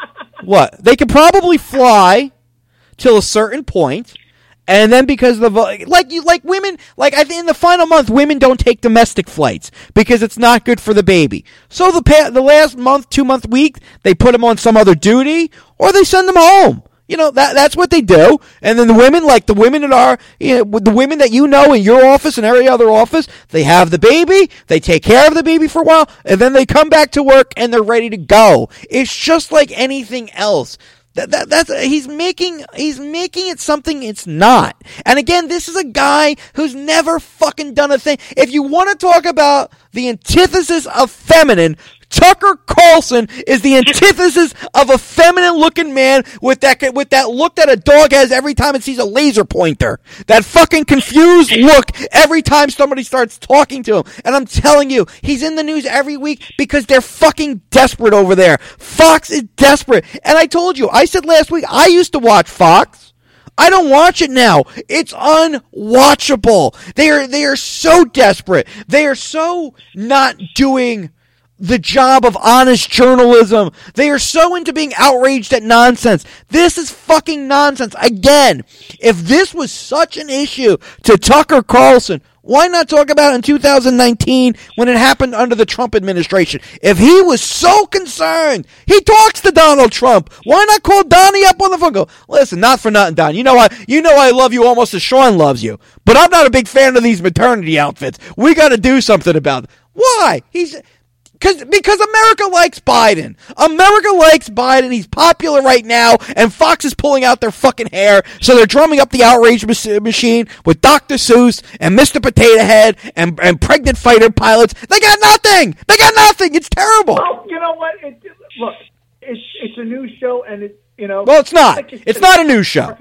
what they could probably fly till a certain point. And then because the like you like women like I think in the final month women don't take domestic flights because it's not good for the baby. So the pa- the last month, two month week, they put them on some other duty or they send them home. You know that that's what they do. And then the women, like the women in our, you know, the women that you know in your office and every other office, they have the baby, they take care of the baby for a while, and then they come back to work and they're ready to go. It's just like anything else. That, that that's he's making he's making it something it's not. And again, this is a guy who's never fucking done a thing. If you want to talk about the antithesis of feminine, Tucker Carlson is the antithesis of a feminine-looking man with that with that look that a dog has every time it sees a laser pointer. That fucking confused look every time somebody starts talking to him. And I'm telling you, he's in the news every week because they're fucking desperate over there. Fox is desperate. And I told you, I said last week, I used to watch Fox. I don't watch it now. It's unwatchable. They are they are so desperate. They are so not doing the job of honest journalism. They are so into being outraged at nonsense. This is fucking nonsense. Again, if this was such an issue to Tucker Carlson, why not talk about it in two thousand nineteen when it happened under the Trump administration? If he was so concerned, he talks to Donald Trump. Why not call Donnie up on the phone and go, listen, not for nothing, Don. You know I, you know I love you almost as Sean loves you. But I'm not a big fan of these maternity outfits. We got to do something about it. Why? He's... Cause, because America likes Biden. America likes Biden. He's popular right now, and Fox is pulling out their fucking hair, so they're drumming up the outrage machine with Doctor Seuss and Mister Potato Head and, and pregnant fighter pilots. They got nothing. They got nothing. It's terrible. Well, you know what? It, look, it's it's a news show, and it's you know. Well, it's not. Like it's, it's not a news show.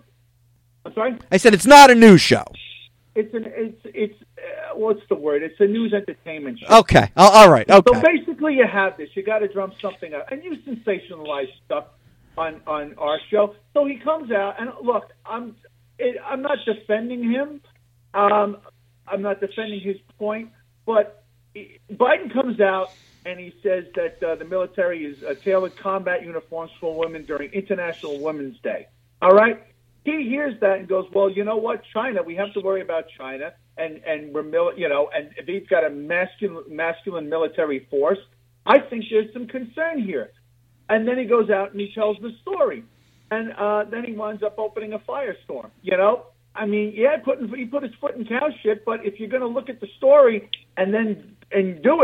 I'm sorry. I said it's not a news show. It's an it's it's uh, what's the word? It's a news entertainment show. Okay, uh, all right, okay. So basically, you have this. You got to drum something up, and you sensationalize stuff on on our show. So he comes out, and look, I'm it, I'm not defending him. Um, I'm not defending his point, but Biden comes out and he says that uh, the military is uh, tailored combat uniforms for women during International Women's Day. All right. He hears that and goes, well, you know what, China, we have to worry about China, and, and we're, mil- you know, and if he's got a masculine, masculine military force, I think there's some concern here. And then he goes out and he tells the story. And uh, then he winds up opening a firestorm, you know? I mean, yeah, putting, he put his foot in cow shit, but if you're going to look at the story and then and do it,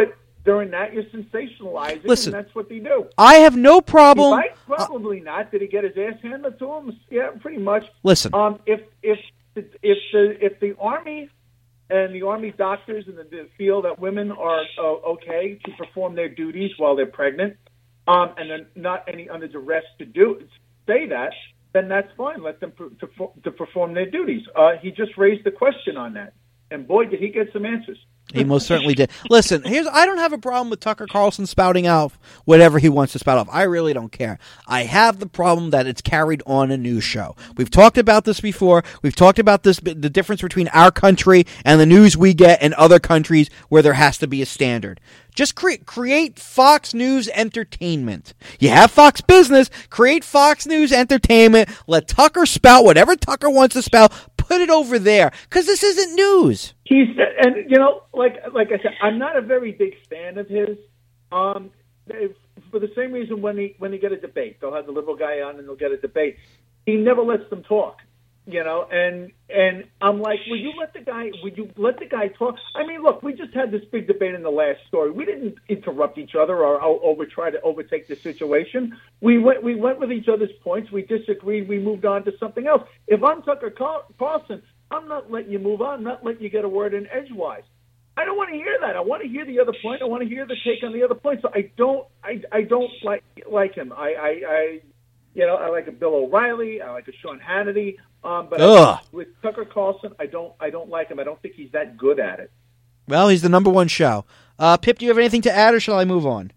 during that you're sensationalizing, Listen, and that's what they do. I have no He problem. might, probably not. Did he get his ass handed to him? Yeah, pretty much. Listen. Um, if if if the if the Army and the Army doctors and the, the feel that women are uh, okay to perform their duties while they're pregnant, um, and then not any under duress to do say that, then that's fine. Let them per, to, to perform their duties. Uh, he just raised the question on that, and boy, did he get some answers. He most certainly did. Listen, here's I don't have a problem with Tucker Carlson spouting out whatever he wants to spout off. I really don't care. I have the problem that it's carried on a news show. We've talked about this before. We've talked about this the difference between our country and the news we get in other countries where there has to be a standard. Just create create Fox News Entertainment. You have Fox Business, create Fox News Entertainment, let Tucker spout whatever Tucker wants to spout, put it over there, because this isn't news. He's and you know, like like I said, I'm not a very big fan of his. Um, if, for the same reason, when he when he get a debate, they'll have the liberal guy on and they'll get a debate. He never lets them talk, you know. And and I'm like, will you let the guy? Would you let the guy talk? I mean, look, we just had this big debate in the last story. We didn't interrupt each other or, or over try to overtake the situation. We went we went with each other's points. We disagreed. We moved on to something else. If I'm Tucker Carlson, I'm not letting you move on. I'm not letting you get a word in edgewise. I don't want to hear that. I want to hear the other point. I want to hear the take on the other point. So I don't, I, I don't like like him. I, I, I, you know, I like a Bill O'Reilly. I like a Sean Hannity. Um, but I, with Tucker Carlson, I don't, I don't like him. I don't think he's that good at it. Well, he's the number one show. Uh, Pip, do you have anything to add, or shall I move on?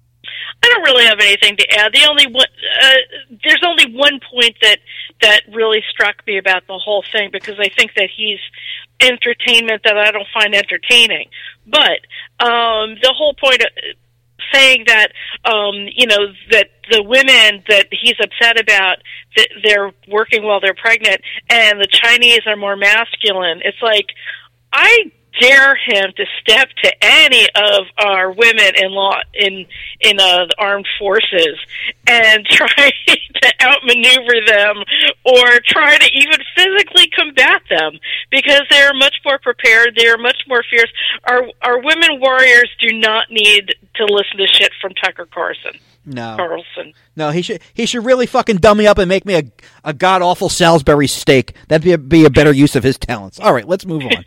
I don't really have anything to add. The only one, uh, there's only one point that that really struck me about the whole thing, because I think that he's entertainment that I don't find entertaining. But um, the whole point of saying that, um, you know, that the women that he's upset about, that they're working while they're pregnant, and the Chinese are more masculine. It's like, I dare him to step to any of our women in law in in uh, the armed forces and try to outmaneuver them, or try to even physically combat them, because they're much more prepared. They're much more fierce. Our our women warriors do not need to listen to shit from Tucker Carlson. No, Carlson. No, he should he should really fucking dumb me up and make me a a god awful Salisbury steak. That'd be a, be a better use of his talents. All right, let's move on.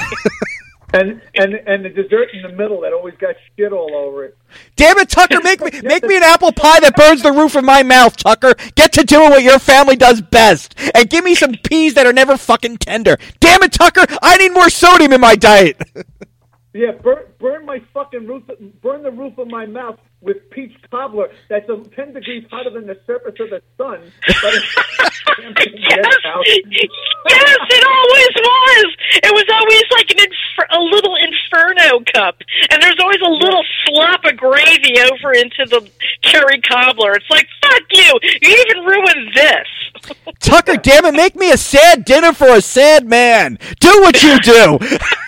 And and and the dessert in the middle that always got shit all over it. Damn it, Tucker! Make me make me an apple pie that burns the roof of my mouth, Tucker. Get to doing what your family does best, and give me some peas that are never fucking tender. Damn it, Tucker! I need more sodium in my diet. Yeah, burn, burn my fucking roof, burn the roof of my mouth with peach cobbler that's a ten degrees hotter than the surface of the sun. But yes, yes, it always was. It was always like an infer- a little inferno cup, and there's always a little slop of gravy over into the cherry cobbler. It's like, fuck you! You even ruined this. Tucker, damn it, make me a sad dinner for a sad man. Do what you do.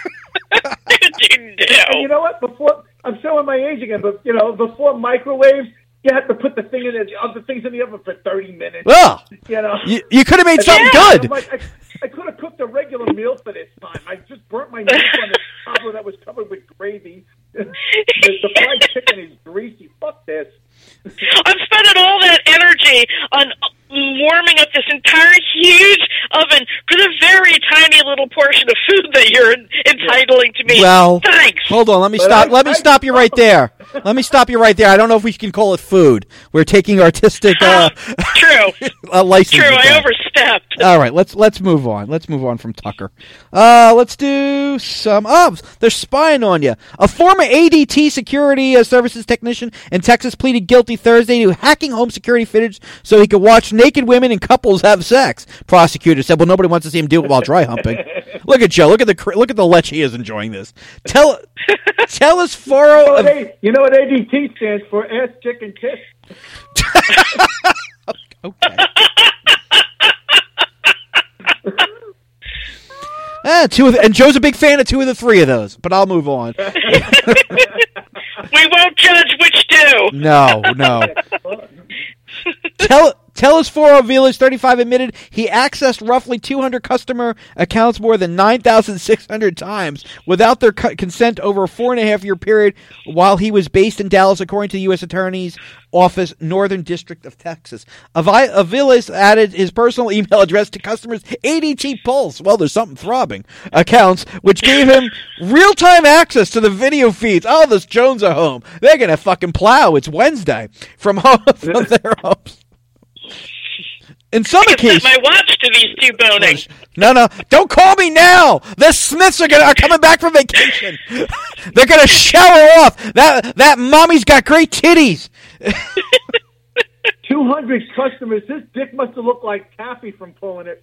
You know what? Before I'm showing my age again, but you know, before microwaves, you had to put the thing in the other things in the oven for thirty minutes. Well, you know, you, you could have made and something yeah, good. Like, I, I could have cooked a regular meal for this time. I just burnt my knife on the cobbler that was covered with gravy. the, the fried chicken is greasy. Fuck this. I'm spending all that energy on warming up this entire huge oven for the very tiny little portion of food that you're entitling to me. Well, thanks. Hold on, let me But stop. I- let me I- stop you right there. Let me stop you right there. I don't know if we can call it food. We're taking artistic uh, True. uh, license. True, with I that. overstepped. All right, let's let's move on. Let's move on from Tucker. Uh, let's do some. Oh, they're spying on you. A former A D T security uh, services technician in Texas pleaded guilty Thursday to hacking home security footage so he could watch naked women and couples have sex. Prosecutor said, "Well, nobody wants to see him do it while dry humping." Look at Joe. Look at the cr- look at the lech he is enjoying this. Tell tell us You know, Foro. what A, you know what A D T stands for? Ass, chicken, kiss. Okay. Ah, two of the, and Joe's a big fan of two of the three of those, but I'll move on. We won't judge which do. No, no. Tell Telus four Aviles, thirty-five, admitted he accessed roughly two hundred customer accounts more than nine thousand six hundred times without their co- consent over a four and a half year period while he was based in Dallas, according to the U S Attorney's Office, Northern District of Texas. Avi- Aviles added his personal email address to customers' A D T Pulse, well, there's something throbbing, accounts, which gave him real-time access to the video feeds. Oh, this Jones are home. They're going to fucking plow. It's Wednesday. From home, from their homes. In some I occasions, set my watch to these two boning. no, no, don't call me now. The Smiths are gonna are coming back from vacation. They're gonna shower off. That that mommy's got great titties. two hundred customers. His dick must have looked like Taffy from pulling it.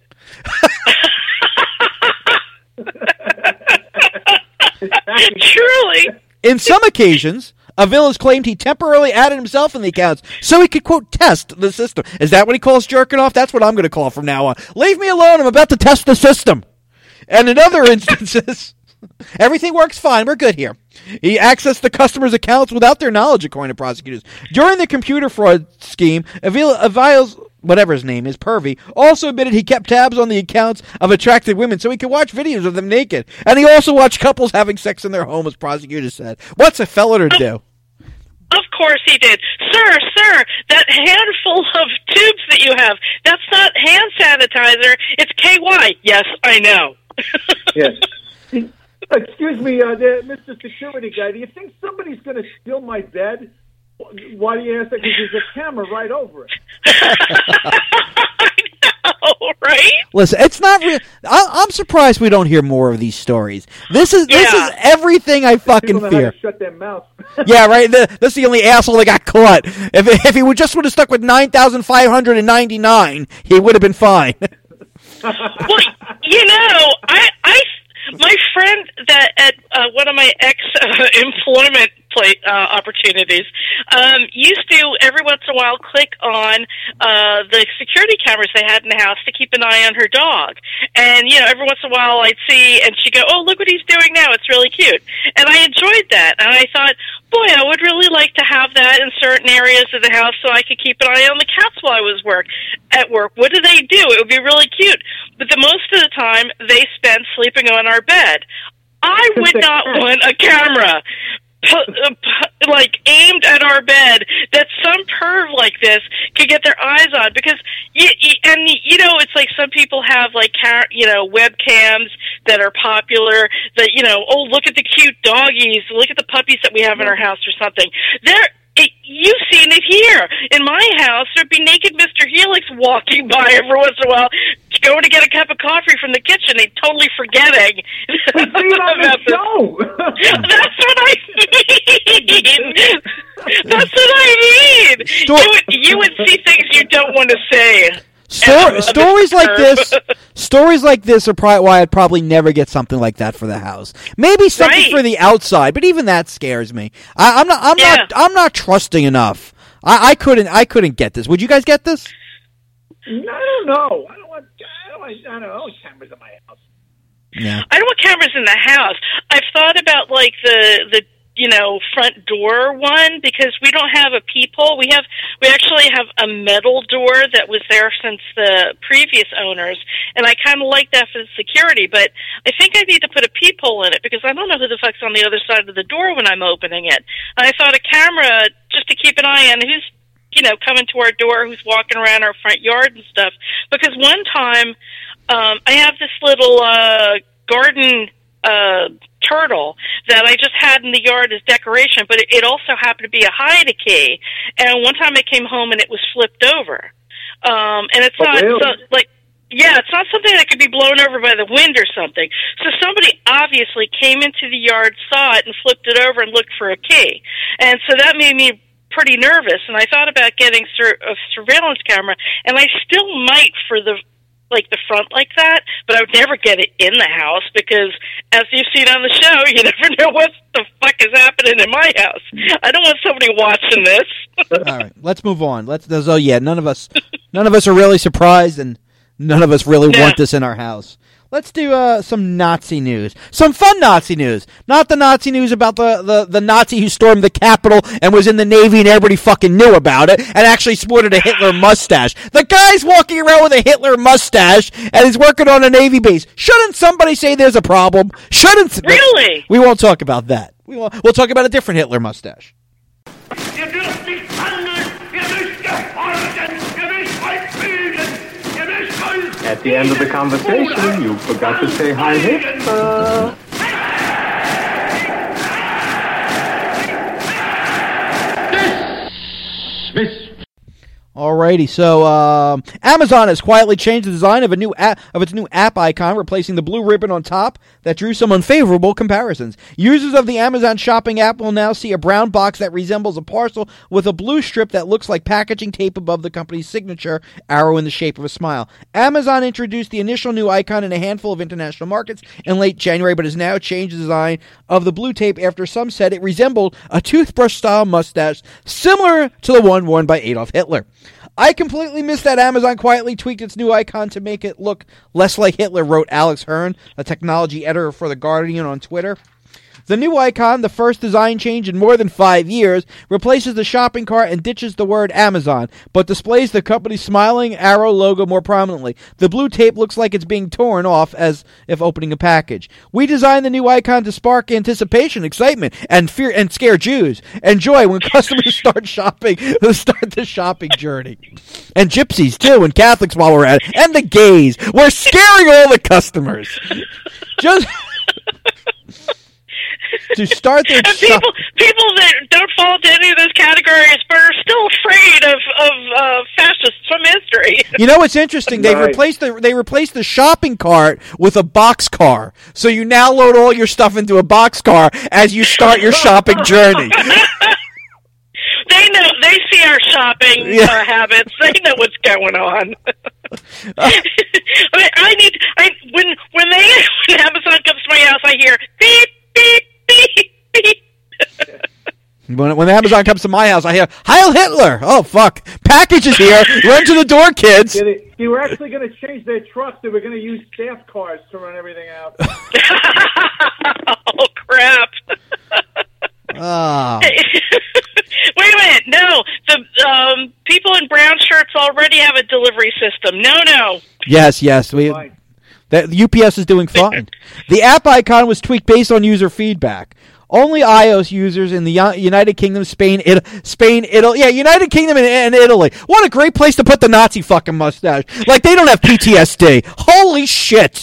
Truly. In some occasions, Aviles claimed he temporarily added himself in the accounts so he could, quote, test the system. Is that what he calls jerking off? That's what I'm going to call from now on. Leave me alone. I'm about to test the system. And in other instances, everything works fine. We're good here. He accessed the customers' accounts without their knowledge, according to prosecutors. During the computer fraud scheme, Aviles, whatever his name is, Pervy, also admitted he kept tabs on the accounts of attractive women so he could watch videos of them naked. And he also watched couples having sex in their home, as prosecutors said. What's a fella to do? Of course he did. Sir, sir, that handful of tubes that you have, that's not hand sanitizer. It's K Y. Yes, I know. Yes. Excuse me, uh, there, Mister Security Guy, do you think somebody's going to steal my bed? Why do you ask that? Because there's a camera right over it. I know, right? Listen, it's not real. I- I'm surprised we don't hear more of these stories. This is this Yeah. is everything I fucking People know how fear. to shut their mouth. Yeah, right. The, this is the only asshole that got caught. If if he would just would have stuck with nine thousand five hundred and ninety nine, he would have been fine. Well, you know, I, I, my friend that at uh, one of my ex uh, employment play, uh, opportunities um, used to every once in a while click on uh, the security cameras they had in the house to keep an eye on her dog. And you know, every once in a while I'd see, and she'd go, "Oh, look what he's doing now! It's really cute." And I enjoyed that, and I thought, boy, I would really like to have that in certain areas of the house so I could keep an eye on the cats while I was work at work. What do they do? It would be really cute. But the most of the time, they spend sleeping on our bed. I would not want a camera pu- uh, pu- like aimed at our bed that some perv like this could get their eyes on, because you, you, and you know, it's like some people have like car- you know webcams that are popular that, you know, oh, look at the cute doggies, look at the puppies that we have in our house or something. They're It, you've seen it here. In my house, there'd be naked Mister Helix walking by every once in a while, going to get a cup of coffee from the kitchen. They totally forgetting. We see it on the show. That's what I mean. That's what I mean. Sto- you, would, you would see things you don't want to say. Stor- stories like this, stories like this are probably why I'd probably never get something like that for the house. Maybe something Right. for the outside, but even that scares me. I, I'm not. I'm Yeah. not. I'm not trusting enough. I, I couldn't. I couldn't get this. Would you guys get this? I don't know. I don't want. I don't want. I don't know cameras in my house. Yeah. I don't want cameras in the house. I've thought about like the the you know front door one, because we don't have a peephole. We have we actually have a metal door that was there since the previous owners, and I kind of like that for the security. But I think I need to put a peephole in it because I don't know who the fuck's on the other side of the door when I'm opening it. And I thought a camera just to keep an eye on who's you know coming to our door, who's walking around our front yard and stuff. Because one time um, I have this little uh, garden uh, turtle that I just had in the yard as decoration, but it, it also happened to be a hide-a-key. And one time I came home and it was flipped over. Um, and it's Oh, not really? so, like, yeah, it's not something that could be blown over by the wind or something. So somebody obviously came into the yard, saw it, and flipped it over and looked for a key. And so that made me pretty nervous. And I thought about getting sur- a surveillance camera, and I still might for the like the front like that, but I would never get it in the house because, as you've seen on the show, you never know what the fuck is happening in my house. I don't want somebody watching this. All right. Let's move on. Let's. Oh yeah. None of us. None of us are really surprised, and none of us really Yeah. want this in our house. Let's do uh, some Nazi news. Some fun Nazi news. Not the Nazi news about the, the, the Nazi who stormed the Capitol and was in the Navy and everybody fucking knew about it and actually sported a Hitler mustache. The guy's walking around with a Hitler mustache and he's working on a Navy base. Shouldn't somebody say there's a problem? Shouldn't... Really? We won't talk about that. We won't, we'll talk about a different Hitler mustache. At the end of the conversation, you forgot to say hi, Hitler. Dismiss. Alrighty, so um, Amazon has quietly changed the design of a new app, of its new app icon, replacing the blue ribbon on top that drew some unfavorable comparisons. Users of the Amazon shopping app will now see a brown box that resembles a parcel with a blue strip that looks like packaging tape above the company's signature arrow in the shape of a smile. Amazon introduced the initial new icon in a handful of international markets in late January, but has now changed the design of the blue tape after some said it resembled a toothbrush-style mustache similar to the one worn by Adolf Hitler. I completely missed that Amazon quietly tweaked its new icon to make it look less like Hitler, wrote Alex Hearn, a technology editor for The Guardian on Twitter. The new icon, the first design change in more than five years, replaces the shopping cart and ditches the word Amazon, but displays the company's smiling arrow logo more prominently. The blue tape looks like it's being torn off as if opening a package. We designed the new icon to spark anticipation, excitement, and fear and scare Jews and joy when customers start shopping, start the shopping journey. And gypsies, too, and Catholics while we're at it, and the gays. We're scaring all the customers. Just... to start their and people, shop- people that don't fall into any of those categories but are still afraid of, of uh, fascists from history. You know what's interesting? They Right. replaced the they replaced the shopping cart with a box car. So you now load all your stuff into a box car as you start your shopping journey. They know. They see our shopping Yeah. uh, habits. They know what's going on. I, mean, I need. I when when they when Amazon comes to my house, I hear beep beep beep beep. When, when Amazon comes to my house, I hear Heil Hitler. Oh fuck! Package is here. Run to the door, kids. Yeah, they, they were actually going to change their trucks. They were going to use staff cars to run everything out. Oh crap! Ah. Wait a minute. No, the um, people in brown shirts already have a delivery system. No, no. Yes, yes. We. Fine. The U P S is doing fine. The app icon was tweaked based on user feedback. Only iOS users in the United Kingdom, Spain, It- Spain, Italy. Yeah, United Kingdom and, and Italy. What a great place to put the Nazi fucking mustache. Like, they don't have P T S D. Holy shit.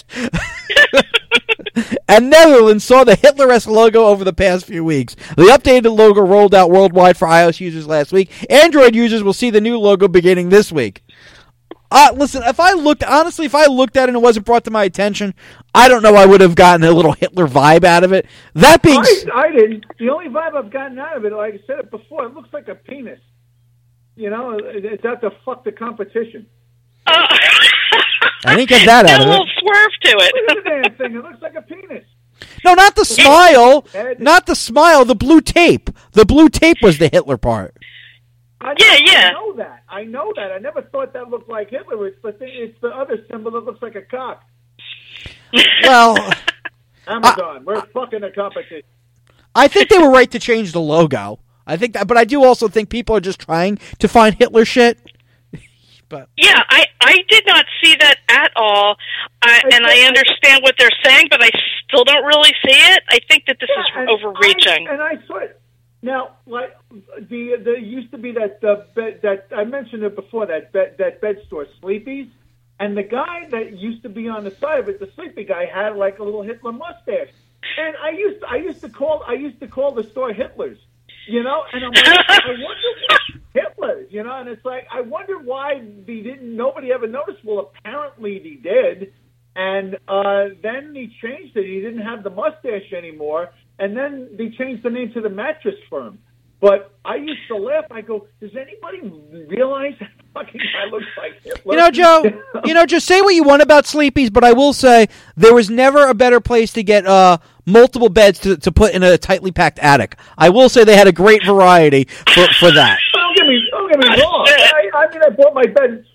And Netherlands saw the Hitler-esque logo over the past few weeks. The updated logo rolled out worldwide for iOS users last week. Android users will see the new logo beginning this week. Uh, listen, if I looked, honestly, if I looked at it and it wasn't brought to my attention, I don't know I would have gotten a little Hitler vibe out of it. That being I, I didn't. The only vibe I've gotten out of it, like I said it before, it looks like a penis. You know, it's out to fuck the competition. Uh, I didn't get that out of a little it. swerve to Look it. at the damn thing. It looks like a penis. No, not the smile. Ed. Not the smile. The blue tape. The blue tape was the Hitler part. I, Yeah, yeah. I know that. I know that. I never thought that looked like Hitler. It's the thing, it's the other symbol that looks like a cock. Well, Amazon, we're fucking the competition. I think they were right to change the logo. I think that, but I do also think people are just trying to find Hitler shit. But Yeah, I, I did not see that at all, I, and I understand what they're saying, but I still don't really see it. I think that this Yeah, is and overreaching. I, and I saw it. Now, like the there used to be that uh, bed that I mentioned it before that bed that bed store Sleepy's, and the guy that used to be on the side of it, the Sleepy guy, had like a little Hitler mustache. And I used to, I used to call I used to call the store Hitler's, you know. And I'm like, I wonder what Hitler's, you know. And it's like I wonder why they didn't. Nobody ever noticed. Well, apparently they did. And uh, then he changed it. He didn't have the mustache anymore. And then they changed the name to the Mattress Firm. But I used to laugh. I go, does anybody realize that fucking guy looks like Hitler? you know, Joe, you know, just say what you want about Sleepy's, but I will say there was never a better place to get uh, multiple beds to, to put in a tightly packed attic. I will say they had a great variety for, for that. Don't get me, don't get me wrong. I, I mean, I bought my bed.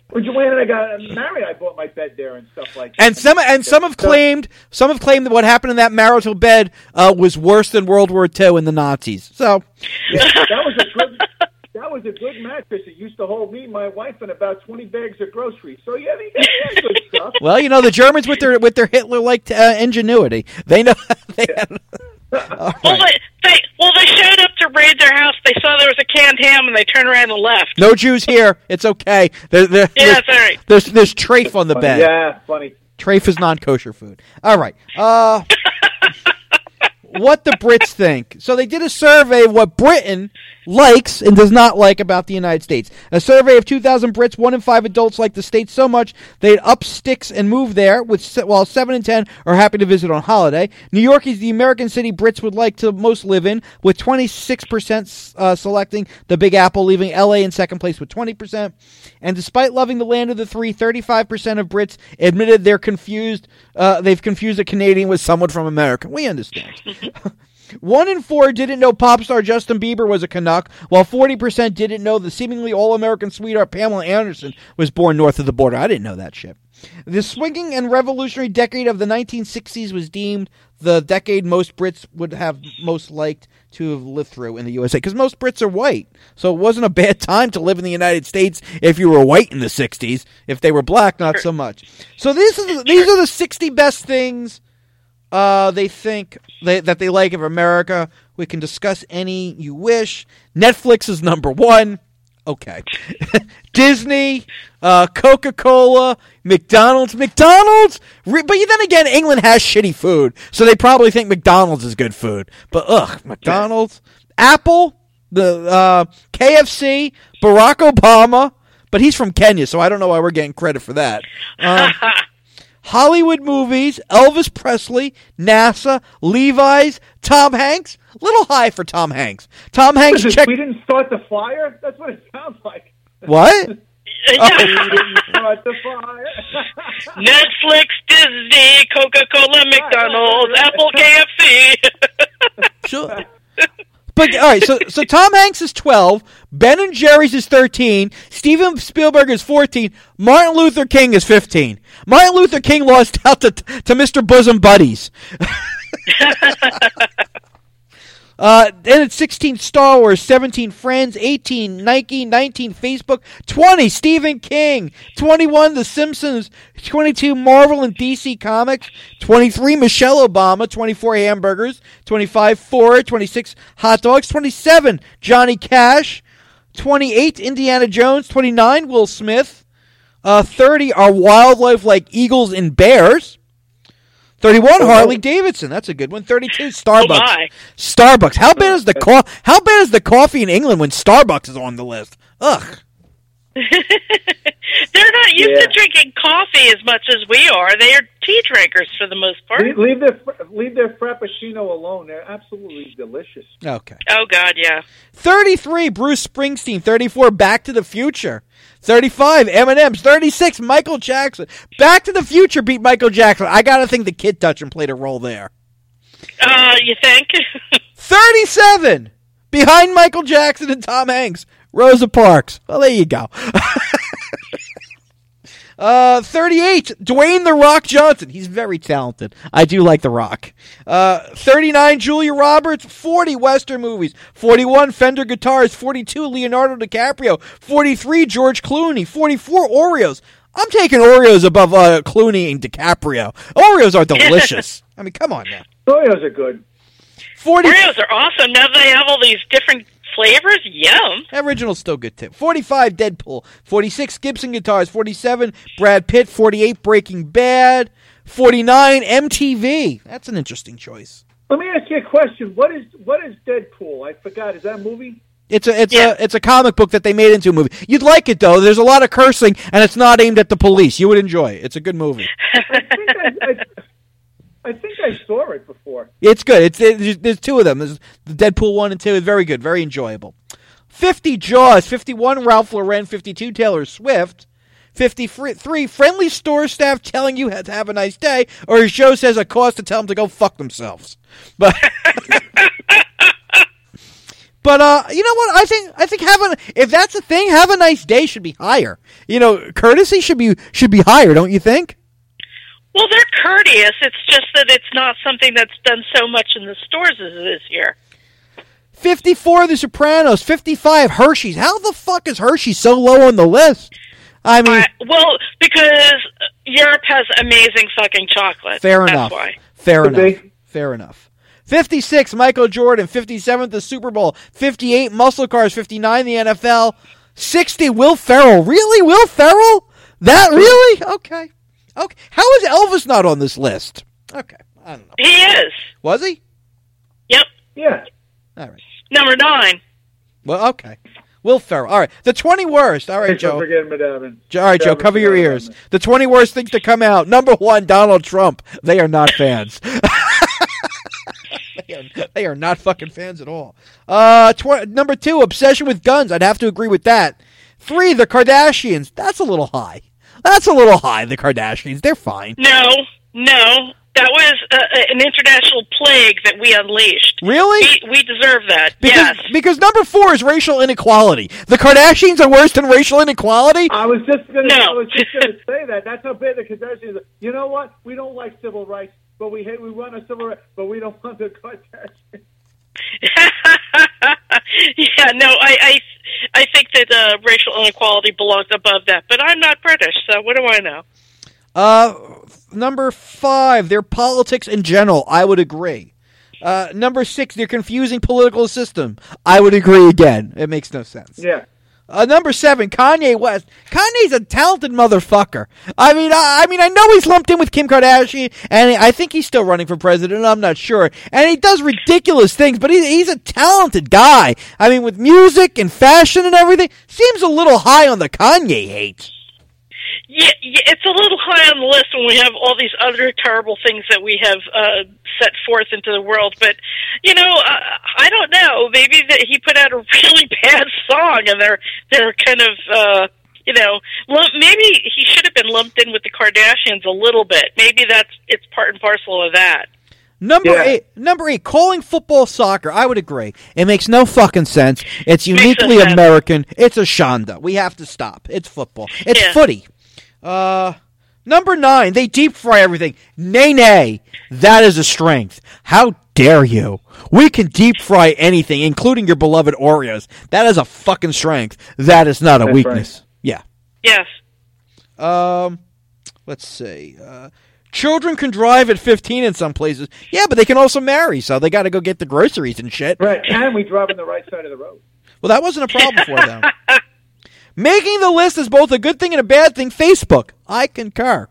When Joanne and I got married, I bought my bed there and stuff like that. And some and some have claimed some have claimed that what happened in that marital bed uh, was worse than World War Two and the Nazis. So yeah, that was a good that was a good mattress. It used to hold me, my wife, and about twenty bags of groceries. So yeah, they got yeah, good stuff. Well, you know the Germans with their with their Hitler-like uh, ingenuity, they know. They had, well, they, they well they showed up to raid their house. They saw there was a canned ham, and they turned around and left. No Jews here. It's okay. There, there, yeah, that's all right. There's there's trafe on the Funny. bed. Yeah, funny. Trafe is non-kosher food. All right. Uh, what the Brits think. So they did a survey of what Britain likes and does not like about the United States. A survey of two thousand Brits, one in five adults like the state so much they'd up sticks and move there, which, while seven in ten are happy to visit on holiday. New York is the American city Brits would like to most live in, with twenty-six percent uh, selecting the Big Apple, leaving L A in second place with twenty percent. And despite loving the land of the three, thirty-five percent of Brits admitted they're confused. Uh, they've confused a Canadian with someone from America. We understand. One in four didn't know pop star Justin Bieber was a Canuck, while forty percent didn't know the seemingly all-American sweetheart Pamela Anderson was born north of the border. I didn't know that shit. The swinging and revolutionary decade of the nineteen sixties was deemed the decade most Brits would have most liked to have lived through in the U S A, because most Brits are white. So it wasn't a bad time to live in the United States if you were white in the sixties. If they were black, not so much. So these are the, these are the sixty best things Uh, they think they, that they like of America. We can discuss any you wish. Netflix is number one. Okay. Disney, uh, Coca-Cola, McDonald's. McDonald's? Re- but then again, England has shitty food, so they probably think McDonald's is good food. But, ugh, McDonald's. Apple, the uh, K F C, Barack Obama. But he's from Kenya, so I don't know why we're getting credit for that. Um, Hollywood movies, Elvis Presley, NASA, Levi's, Tom Hanks. Little high for Tom Hanks. Tom Hanks Listen, checked. We didn't start the fire? That's what it sounds like. What? Oh, we didn't start the fire. Netflix, Disney, Coca-Cola, McDonald's, Apple, K F C. Sure. But all right, so so Tom Hanks is twelve, Ben and Jerry's is thirteen, Steven Spielberg is fourteen, Martin Luther King is fifteen. Martin Luther King lost out to to Mister Bosom Buddies. Uh, then it's sixteen Star Wars, seventeen Friends, eighteen Nike, nineteen Facebook, twenty Stephen King, twenty-one The Simpsons, twenty-two Marvel and D C Comics, twenty-three Michelle Obama, twenty-four hamburgers, twenty-five Ford, twenty-six hot dogs, twenty-seven Johnny Cash, twenty-eight Indiana Jones, twenty-nine Will Smith, uh, thirty are wildlife like eagles and bears. thirty-one Harley Davidson, that's a good one. thirty-two Starbucks. Oh my. Starbucks. How bad is the co- How bad is the coffee in England when Starbucks is on the list? Ugh. They're not used Yeah. to drinking coffee as much as we are. They are tea drinkers for the most part. Leave, leave their leave their frappuccino alone. They're absolutely delicious. Okay. Oh God, yeah. thirty-three Bruce Springsteen. thirty-four Back to the Future. thirty-five M and M's. thirty-six Michael Jackson. Back to the Future beat Michael Jackson. I gotta think the Kid Touching played a role there. Uh, you think? thirty-seven behind Michael Jackson and Tom Hanks. Rosa Parks. Well, there you go. uh, thirty-eight, Dwayne The Rock Johnson. He's very talented. I do like The Rock. Uh, thirty-nine, Julia Roberts. forty, Western movies. forty-one, Fender Guitars. forty-two, Leonardo DiCaprio. forty-three, George Clooney. forty-four, Oreos. I'm taking Oreos above uh, Clooney and DiCaprio. Oreos are delicious. I mean, come on now. Oreos are good. forty Oreos are awesome. Now they have all these different flavors. Yum. Original's still good, too. forty-five, Deadpool. forty-six, Gibson Guitars. forty-seven, Brad Pitt. forty-eight, Breaking Bad. forty-nine, M T V. That's an interesting choice. Let me ask you a question. What is what is Deadpool? I forgot. Is that a movie? It's a it's Yeah. a it's a comic book that they made into a movie. You'd like it though. There's a lot of cursing, and it's not aimed at the police. You would enjoy it. It's a good movie. I think I, I, I think I saw it before. It's good. It's it, there's two of them. There's the Deadpool one and two. It's very good, very enjoyable. Fifty Jaws, fifty-one Ralph Lauren, fifty-two Taylor Swift, fifty-three friendly store staff telling you to have a nice day, or your show says a cause to tell them to go fuck themselves. But But uh, you know what? I think I think having if that's a thing, have a nice day should be higher. You know, courtesy should be should be higher, don't you think? Well, they're courteous. It's just that it's not something that's done so much in the stores as it is here. fifty-four, The Sopranos. fifty-five, Hershey's. How the fuck is Hershey so low on the list? I mean, Uh, well, because Europe has amazing fucking chocolate. fair That's enough. why. Fair Could enough. be. Fair enough. fifty-six, Michael Jordan. fifty-seven, the Super Bowl. fifty-eight, Muscle Cars. fifty-nine, the N F L. sixty, Will Ferrell. Really, Will Ferrell? That really? Okay. Okay. How is Elvis not on this list? Okay. I don't know. He is. Was he? Yep. Yeah. All right. Number nine. Well, okay. Will Ferrell. All right. The twenty worst. All right, Thanks for Joe. forgetting Madame. All right, Joe. Cover your ears. The twenty worst things to come out. Number one, Donald Trump. They are not fans. they, are, they are not fucking fans at all. Uh, tw- number two, obsession with guns. I'd have to agree with that. Three, the Kardashians. That's a little high. That's a little high, the Kardashians. They're fine. No, no. That was uh, an international plague that we unleashed. Really? We, we deserve that. Because, yes. because number four is racial inequality. The Kardashians are worse than racial inequality? I was just gonna. No. I was just gonna say that. That's how bad the Kardashians are. You know what? We don't like civil rights, but we hate. We want a civil rights, but we don't want the Kardashians. yeah, no, I, I, I think that uh, racial inequality belongs above that. But I'm not British, so what do I know? Uh, number five, their politics in general. I would agree. Uh, number six, their confusing political system. I would agree again. It makes no sense. Yeah. Uh, number seven, Kanye West. Kanye's a talented motherfucker. I mean, I, I mean, I know he's lumped in with Kim Kardashian, and I think he's still running for president. I'm not sure, and he does ridiculous things, but he, he's a talented guy. I mean, with music and fashion and everything, seems a little high on the Kanye hate. Yeah, yeah, it's a little high on the list when we have all these other terrible things that we have uh, set forth into the world. But, you know, uh, I don't know. Maybe that he put out a really bad song, and they're they're kind of, uh, you know, lump, maybe he should have been lumped in with the Kardashians a little bit. Maybe that's it's part and parcel of that. Number Yeah. eight, number eight, calling football soccer. I would agree. It makes no fucking sense. It's Makes no uniquely sense. American. It's a shonda. We have to stop. It's football. It's Yeah. footy. Uh, number nine, they deep fry everything. Nay, nay, that is a strength. How dare you? We can deep fry anything, including your beloved Oreos. That is a fucking strength. That is not a That's weakness. Yeah. Yes. Um, let's see. Uh, children can drive at fifteen in some places. Yeah, but they can also marry, so they got to go get the groceries and shit. Right. And we drive on the right side of the road. Well, that wasn't a problem for them. Making the list is both a good thing and a bad thing. Facebook. I concur.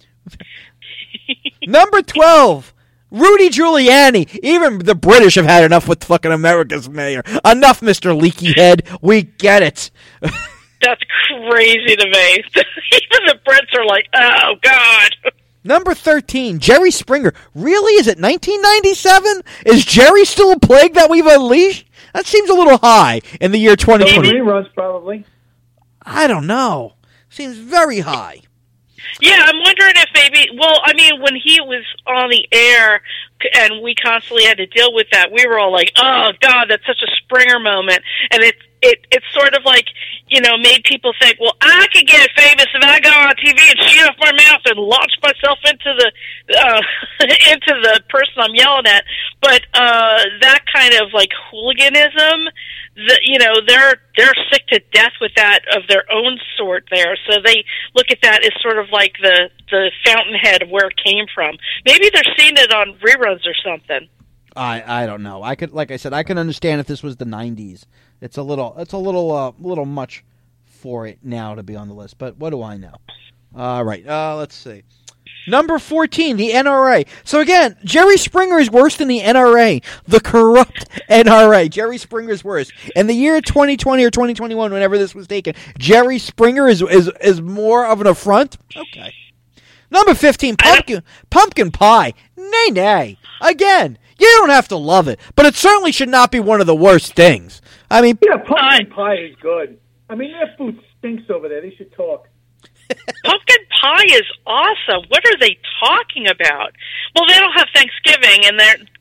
Number twelve. Rudy Giuliani. Even the British have had enough with fucking America's mayor. Enough, Mister Leaky Head. We get it. That's crazy to me. Even the Brits are like, oh, God. Number thirteen. Jerry Springer. Really? Is it nineteen ninety-seven? Is Jerry still a plague that we've unleashed? That seems a little high in the year twenty Some twenty. reruns, probably. I don't know. Seems very high. Yeah, I'm wondering if maybe, well, I mean, when he was on the air and we constantly had to deal with that, we were all like, oh, God, that's such a Springer moment. And it, it, it's sort of like, you know, made people think, well, I could get famous if I go on T V and shoot off my mouth and launch myself into the, uh, into the person I'm yelling at. But, uh, that kind of like hooliganism, the, you know, they're, they're sick to death with that of their own sort there. So they look at that as sort of like the, the fountainhead of where it came from. Maybe they're seeing it on reruns or something. I I don't know. I could, like I said, I can understand if this was the nineties. It's a little, it's a little, uh, little much for it now to be on the list. But what do I know? All right. Uh, let's see. Number fourteen, the N R A. So again, Jerry Springer is worse than the N R A, the corrupt N R A. Jerry Springer is worse. In the year twenty twenty or twenty twenty-one, whenever this was taken, Jerry Springer is is is more of an affront. Okay. Number fifteen, pumpkin pumpkin pie. Nay, nay. Again, you don't have to love it, but it certainly should not be one of the worst things. I mean, Yeah, pumpkin pie is good. I mean, their food stinks over there. They should talk. Pumpkin pie is awesome. What are they talking about? Well, they don't have Thanksgiving, and they're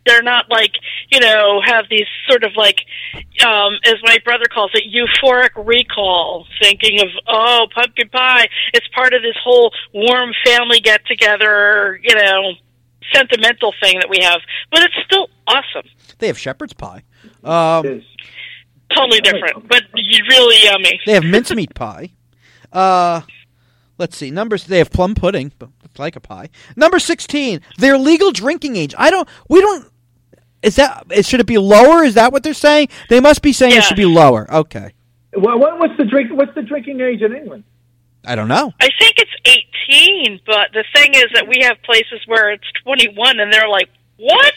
they're not like, you know, have these sort of like, um, as my brother calls it, euphoric recall, thinking of, oh, pumpkin pie. It's part of this whole warm family get together, you know, sentimental thing that we have. But it's still awesome. They have shepherd's pie. Um, It is. Totally different, but really yummy. they have mincemeat pie. Uh, let's see. Numbers. They have plum pudding, but it's like a pie. Number sixteen. Their legal drinking age. I don't. We don't. Is that? It should it be lower? Is that what they're saying? They must be saying it Yeah. should be lower. Okay. Well, what, what's the drink? What's the drinking age in England? I don't know. I think it's eighteen, but the thing is that we have places where it's twenty-one, and they're like, what?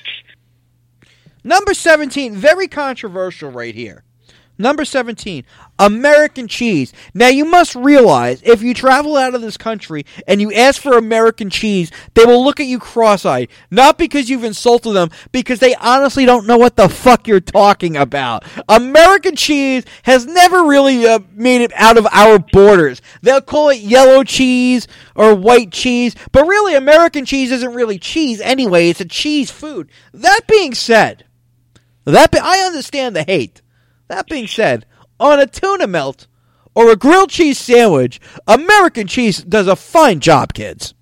Number seventeen. Very controversial right here. Number seventeen, American cheese. Now, you must realize, if you travel out of this country and you ask for American cheese, they will look at you cross-eyed. Not because you've insulted them, because they honestly don't know what the fuck you're talking about. American cheese has never really uh, made it out of our borders. They'll call it yellow cheese or white cheese, but really, American cheese isn't really cheese anyway. It's a cheese food. That being said, that be- I understand the hate. That being said, on a tuna melt or a grilled cheese sandwich, American cheese does a fine job, kids.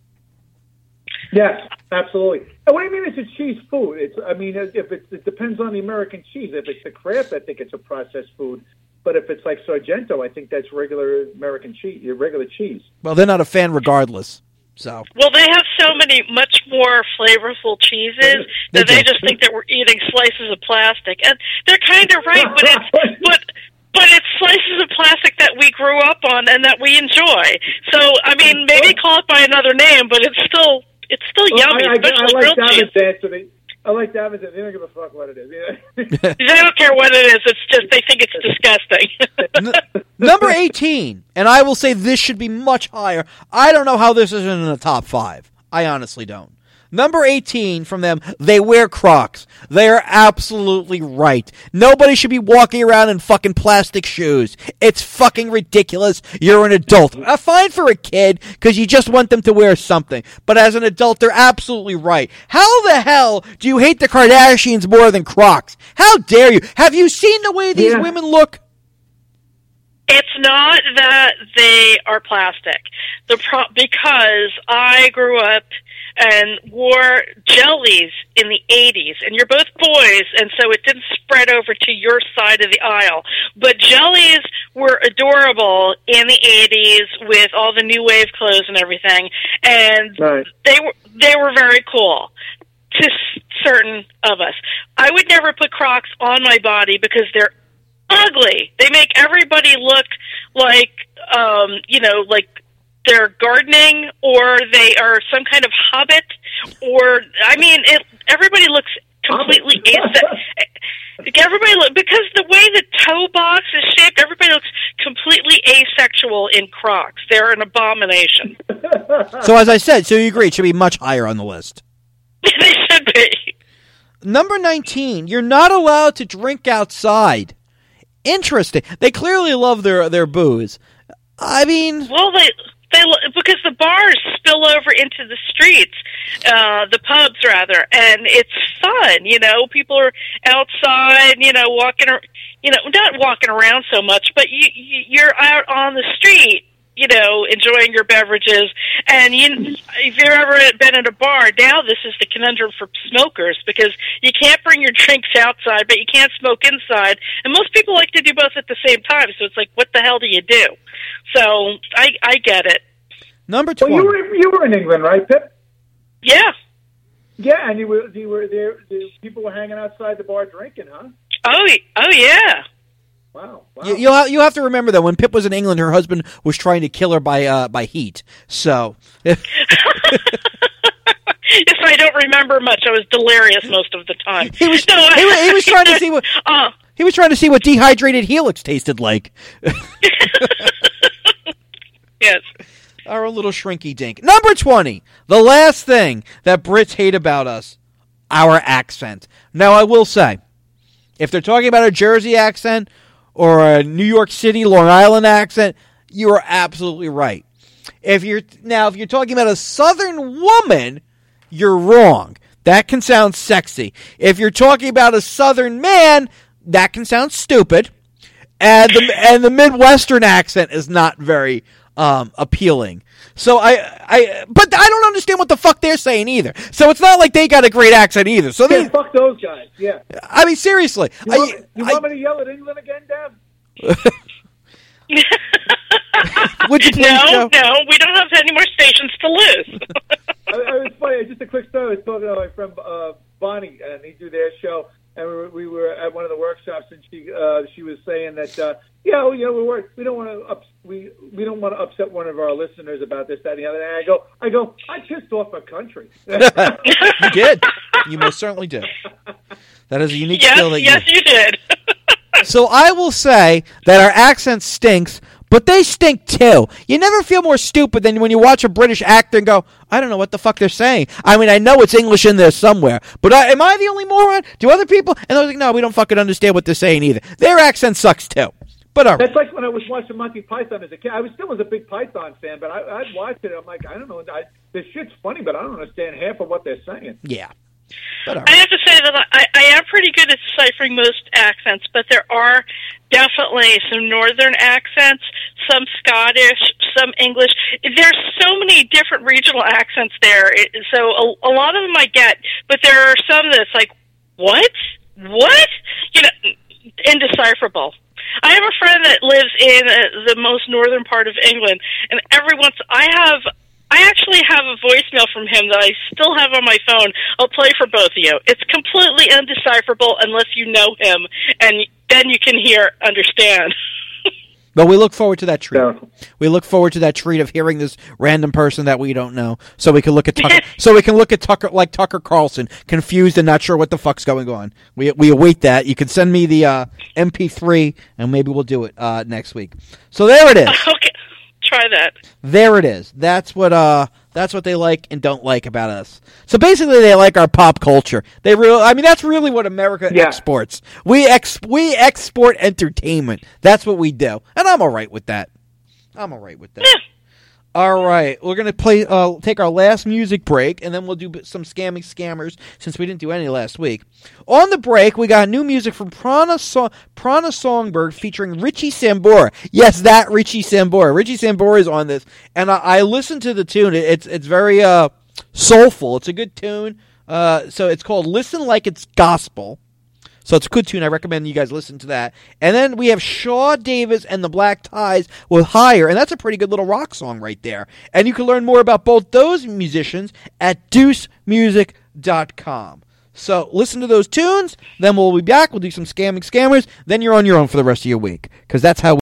Yes, absolutely. And what do you mean it's a cheese food? It's, I mean, if it's, it depends on the American cheese. If it's the Kraft, I think it's a processed food. But if it's like Sargento, I think that's regular American cheese, regular cheese. Well, they're not a fan regardless. So Well, they have so many much more flavorful cheeses They that they do. just think that we're eating slices of plastic, and they're kind of right. But it's but but it's slices of plastic that we grew up on and that we enjoy. So I mean, maybe call it by another name, but it's still it's still Well, yummy, I, I, especially I like grilled cheese. David's answer. They, I like David's answer. They don't give a fuck what it is. Yeah. They don't care what it is. It's just they think it's disgusting. N- number eighteen, and I will say this should be much higher. I don't know how this isn't in the top five. I honestly don't. Number eighteen from them, they wear Crocs. They are absolutely right. Nobody should be walking around in fucking plastic shoes. It's fucking ridiculous. You're an adult. Uh, fine for a kid, because you just want them to wear something. But as an adult, they're absolutely right. How the hell do you hate the Kardashians more than Crocs? How dare you? Have you seen the way these Yeah. women look? It's not that they are plastic. The pro- because I grew up and wore jellies in the eighties, and you're both boys, and so it didn't spread over to your side of the aisle. But jellies were adorable in the eighties with all the new wave clothes and everything, and Right. they were they were very cool to s- certain of us. I would never put Crocs on my body because they're ugly. They make everybody look like, um, you know, like they're gardening, or they are some kind of hobbit, or, I mean, it. everybody looks completely ase- everybody look, because the way the toe box is shaped, everybody looks completely asexual in Crocs. They're an abomination. So as I said, so you agree, it should be much higher on the list. They should be. Number nineteen, you're not allowed to drink outside. Interesting. They clearly love their, their booze. I mean... Well, they they because the bars spill over into the streets, uh, the pubs rather, and it's fun. You know, people are outside. You know, walking. ar- You know, not walking around so much, but you you- you're out on the street. You know, enjoying your beverages, and you, if you've ever been at a bar, now this is the conundrum for smokers, because you can't bring your drinks outside, but you can't smoke inside, and most people like to do both at the same time, so it's like, what the hell do you do? So, I, I get it. Number Well, twenty. you were you were in England, right, Pip? Yeah. Yeah, and you were you were there. The people were hanging outside the bar drinking, huh? Oh, y- oh yeah. Wow. wow. You, you'll, ha- you have to remember that when Pip was in England, her husband was trying to kill her by uh, by heat. So... If I don't remember much, I was delirious most of the time. He was, No, he, was, he was trying to see what Uh, he was trying to see what dehydrated Helix tasted like. yes. Our little shrinky dink. Number twenty. The last thing that Brits hate about us, our accent. Now, I will say, if they're talking about a Jersey accent or a New York City, Long Island accent, you are absolutely right. If you're now, if you're talking about a Southern woman, you're wrong. that can sound sexy. If you're talking about a Southern man, that can sound stupid. And the and the Midwestern accent is not very um, appealing. So I I but I don't understand what the fuck they're saying either. So it's not like they got a great accent either. So they Yeah, fuck those guys. Yeah. I mean, seriously. You I, want, you I, want me to yell at England again, Dad? Would you please, no, Joe? no, we don't have any more stations to lose. I, I was funny. Just a quick story. I was talking to my friend uh, Bonnie, and they do their show. And we were, we were at one of the workshops, and she uh, she was saying that uh, yeah, well, you know, we we're, we don't want to ups, we we don't want to upset one of our listeners about this, that, and the other. And I go, I go, I pissed off a country. You did. You most certainly did. That is a unique yes, skill that yes, you. you did. So I will say that our accent stinks, but they stink too. You never feel more stupid than when you watch a British actor and go, I don't know what the fuck they're saying. I mean, I know it's English in there somewhere, but I, am I the only moron? Do other people? And they're like, no, we don't fucking understand what they're saying either. Their accent sucks too. But all right. That's like when I was watching Monty Python as a kid. I was still was a big Python fan, but I, I'd watch it. I'm like, I don't know. I, this shit's funny, but I don't understand half of what they're saying. Yeah. But all I right. have to say that I, I am pretty good at deciphering most accents, but there are definitely some northern accents, some Scottish, some English. There's so many different regional accents there, it, so a, a lot of them I get, but there are some that's like, what? What? You know, indecipherable. I have a friend that lives in uh, the most northern part of England, and every once I have... I actually have a voicemail from him that I still have on my phone. I'll play for both of you. It's completely undecipherable unless you know him, and then you can hear, understand. But we look forward to that treat. Yeah. We look forward to that treat of hearing this random person that we don't know, so we can look at Tucker. so we can look at Tucker like Tucker Carlson, confused and not sure what the fuck's going on. We we await that. You can send me the uh, M P three, and maybe we'll do it uh, next week. So there it is. Okay, try that. There it is. That's what uh that's what they like and don't like about us. So basically they like our pop culture. They real I mean that's really what America Yeah. exports. We ex we export entertainment. That's what we do. And I'm all right with that. I'm all right with that. Yeah. All right, we're gonna play. Uh, take our last music break, and then we'll do some scamming scammers since we didn't do any last week. On the break, we got new music from Prana, so- Prana Songbird featuring Richie Sambora. Yes, that Richie Sambora. Richie Sambora is on this, and I, I listened to the tune. It, it's it's very uh, soulful. It's a good tune. Uh, so it's called "Listen Like It's Gospel." So it's a good tune. I recommend you guys listen to that. And then we have Shaw Davis and the Black Ties with Higher, and that's a pretty good little rock song right there. And you can learn more about both those musicians at deuce music dot com. So listen to those tunes, then we'll be back. We'll do some scamming scammers. Then you're on your own for the rest of your week, because that's how we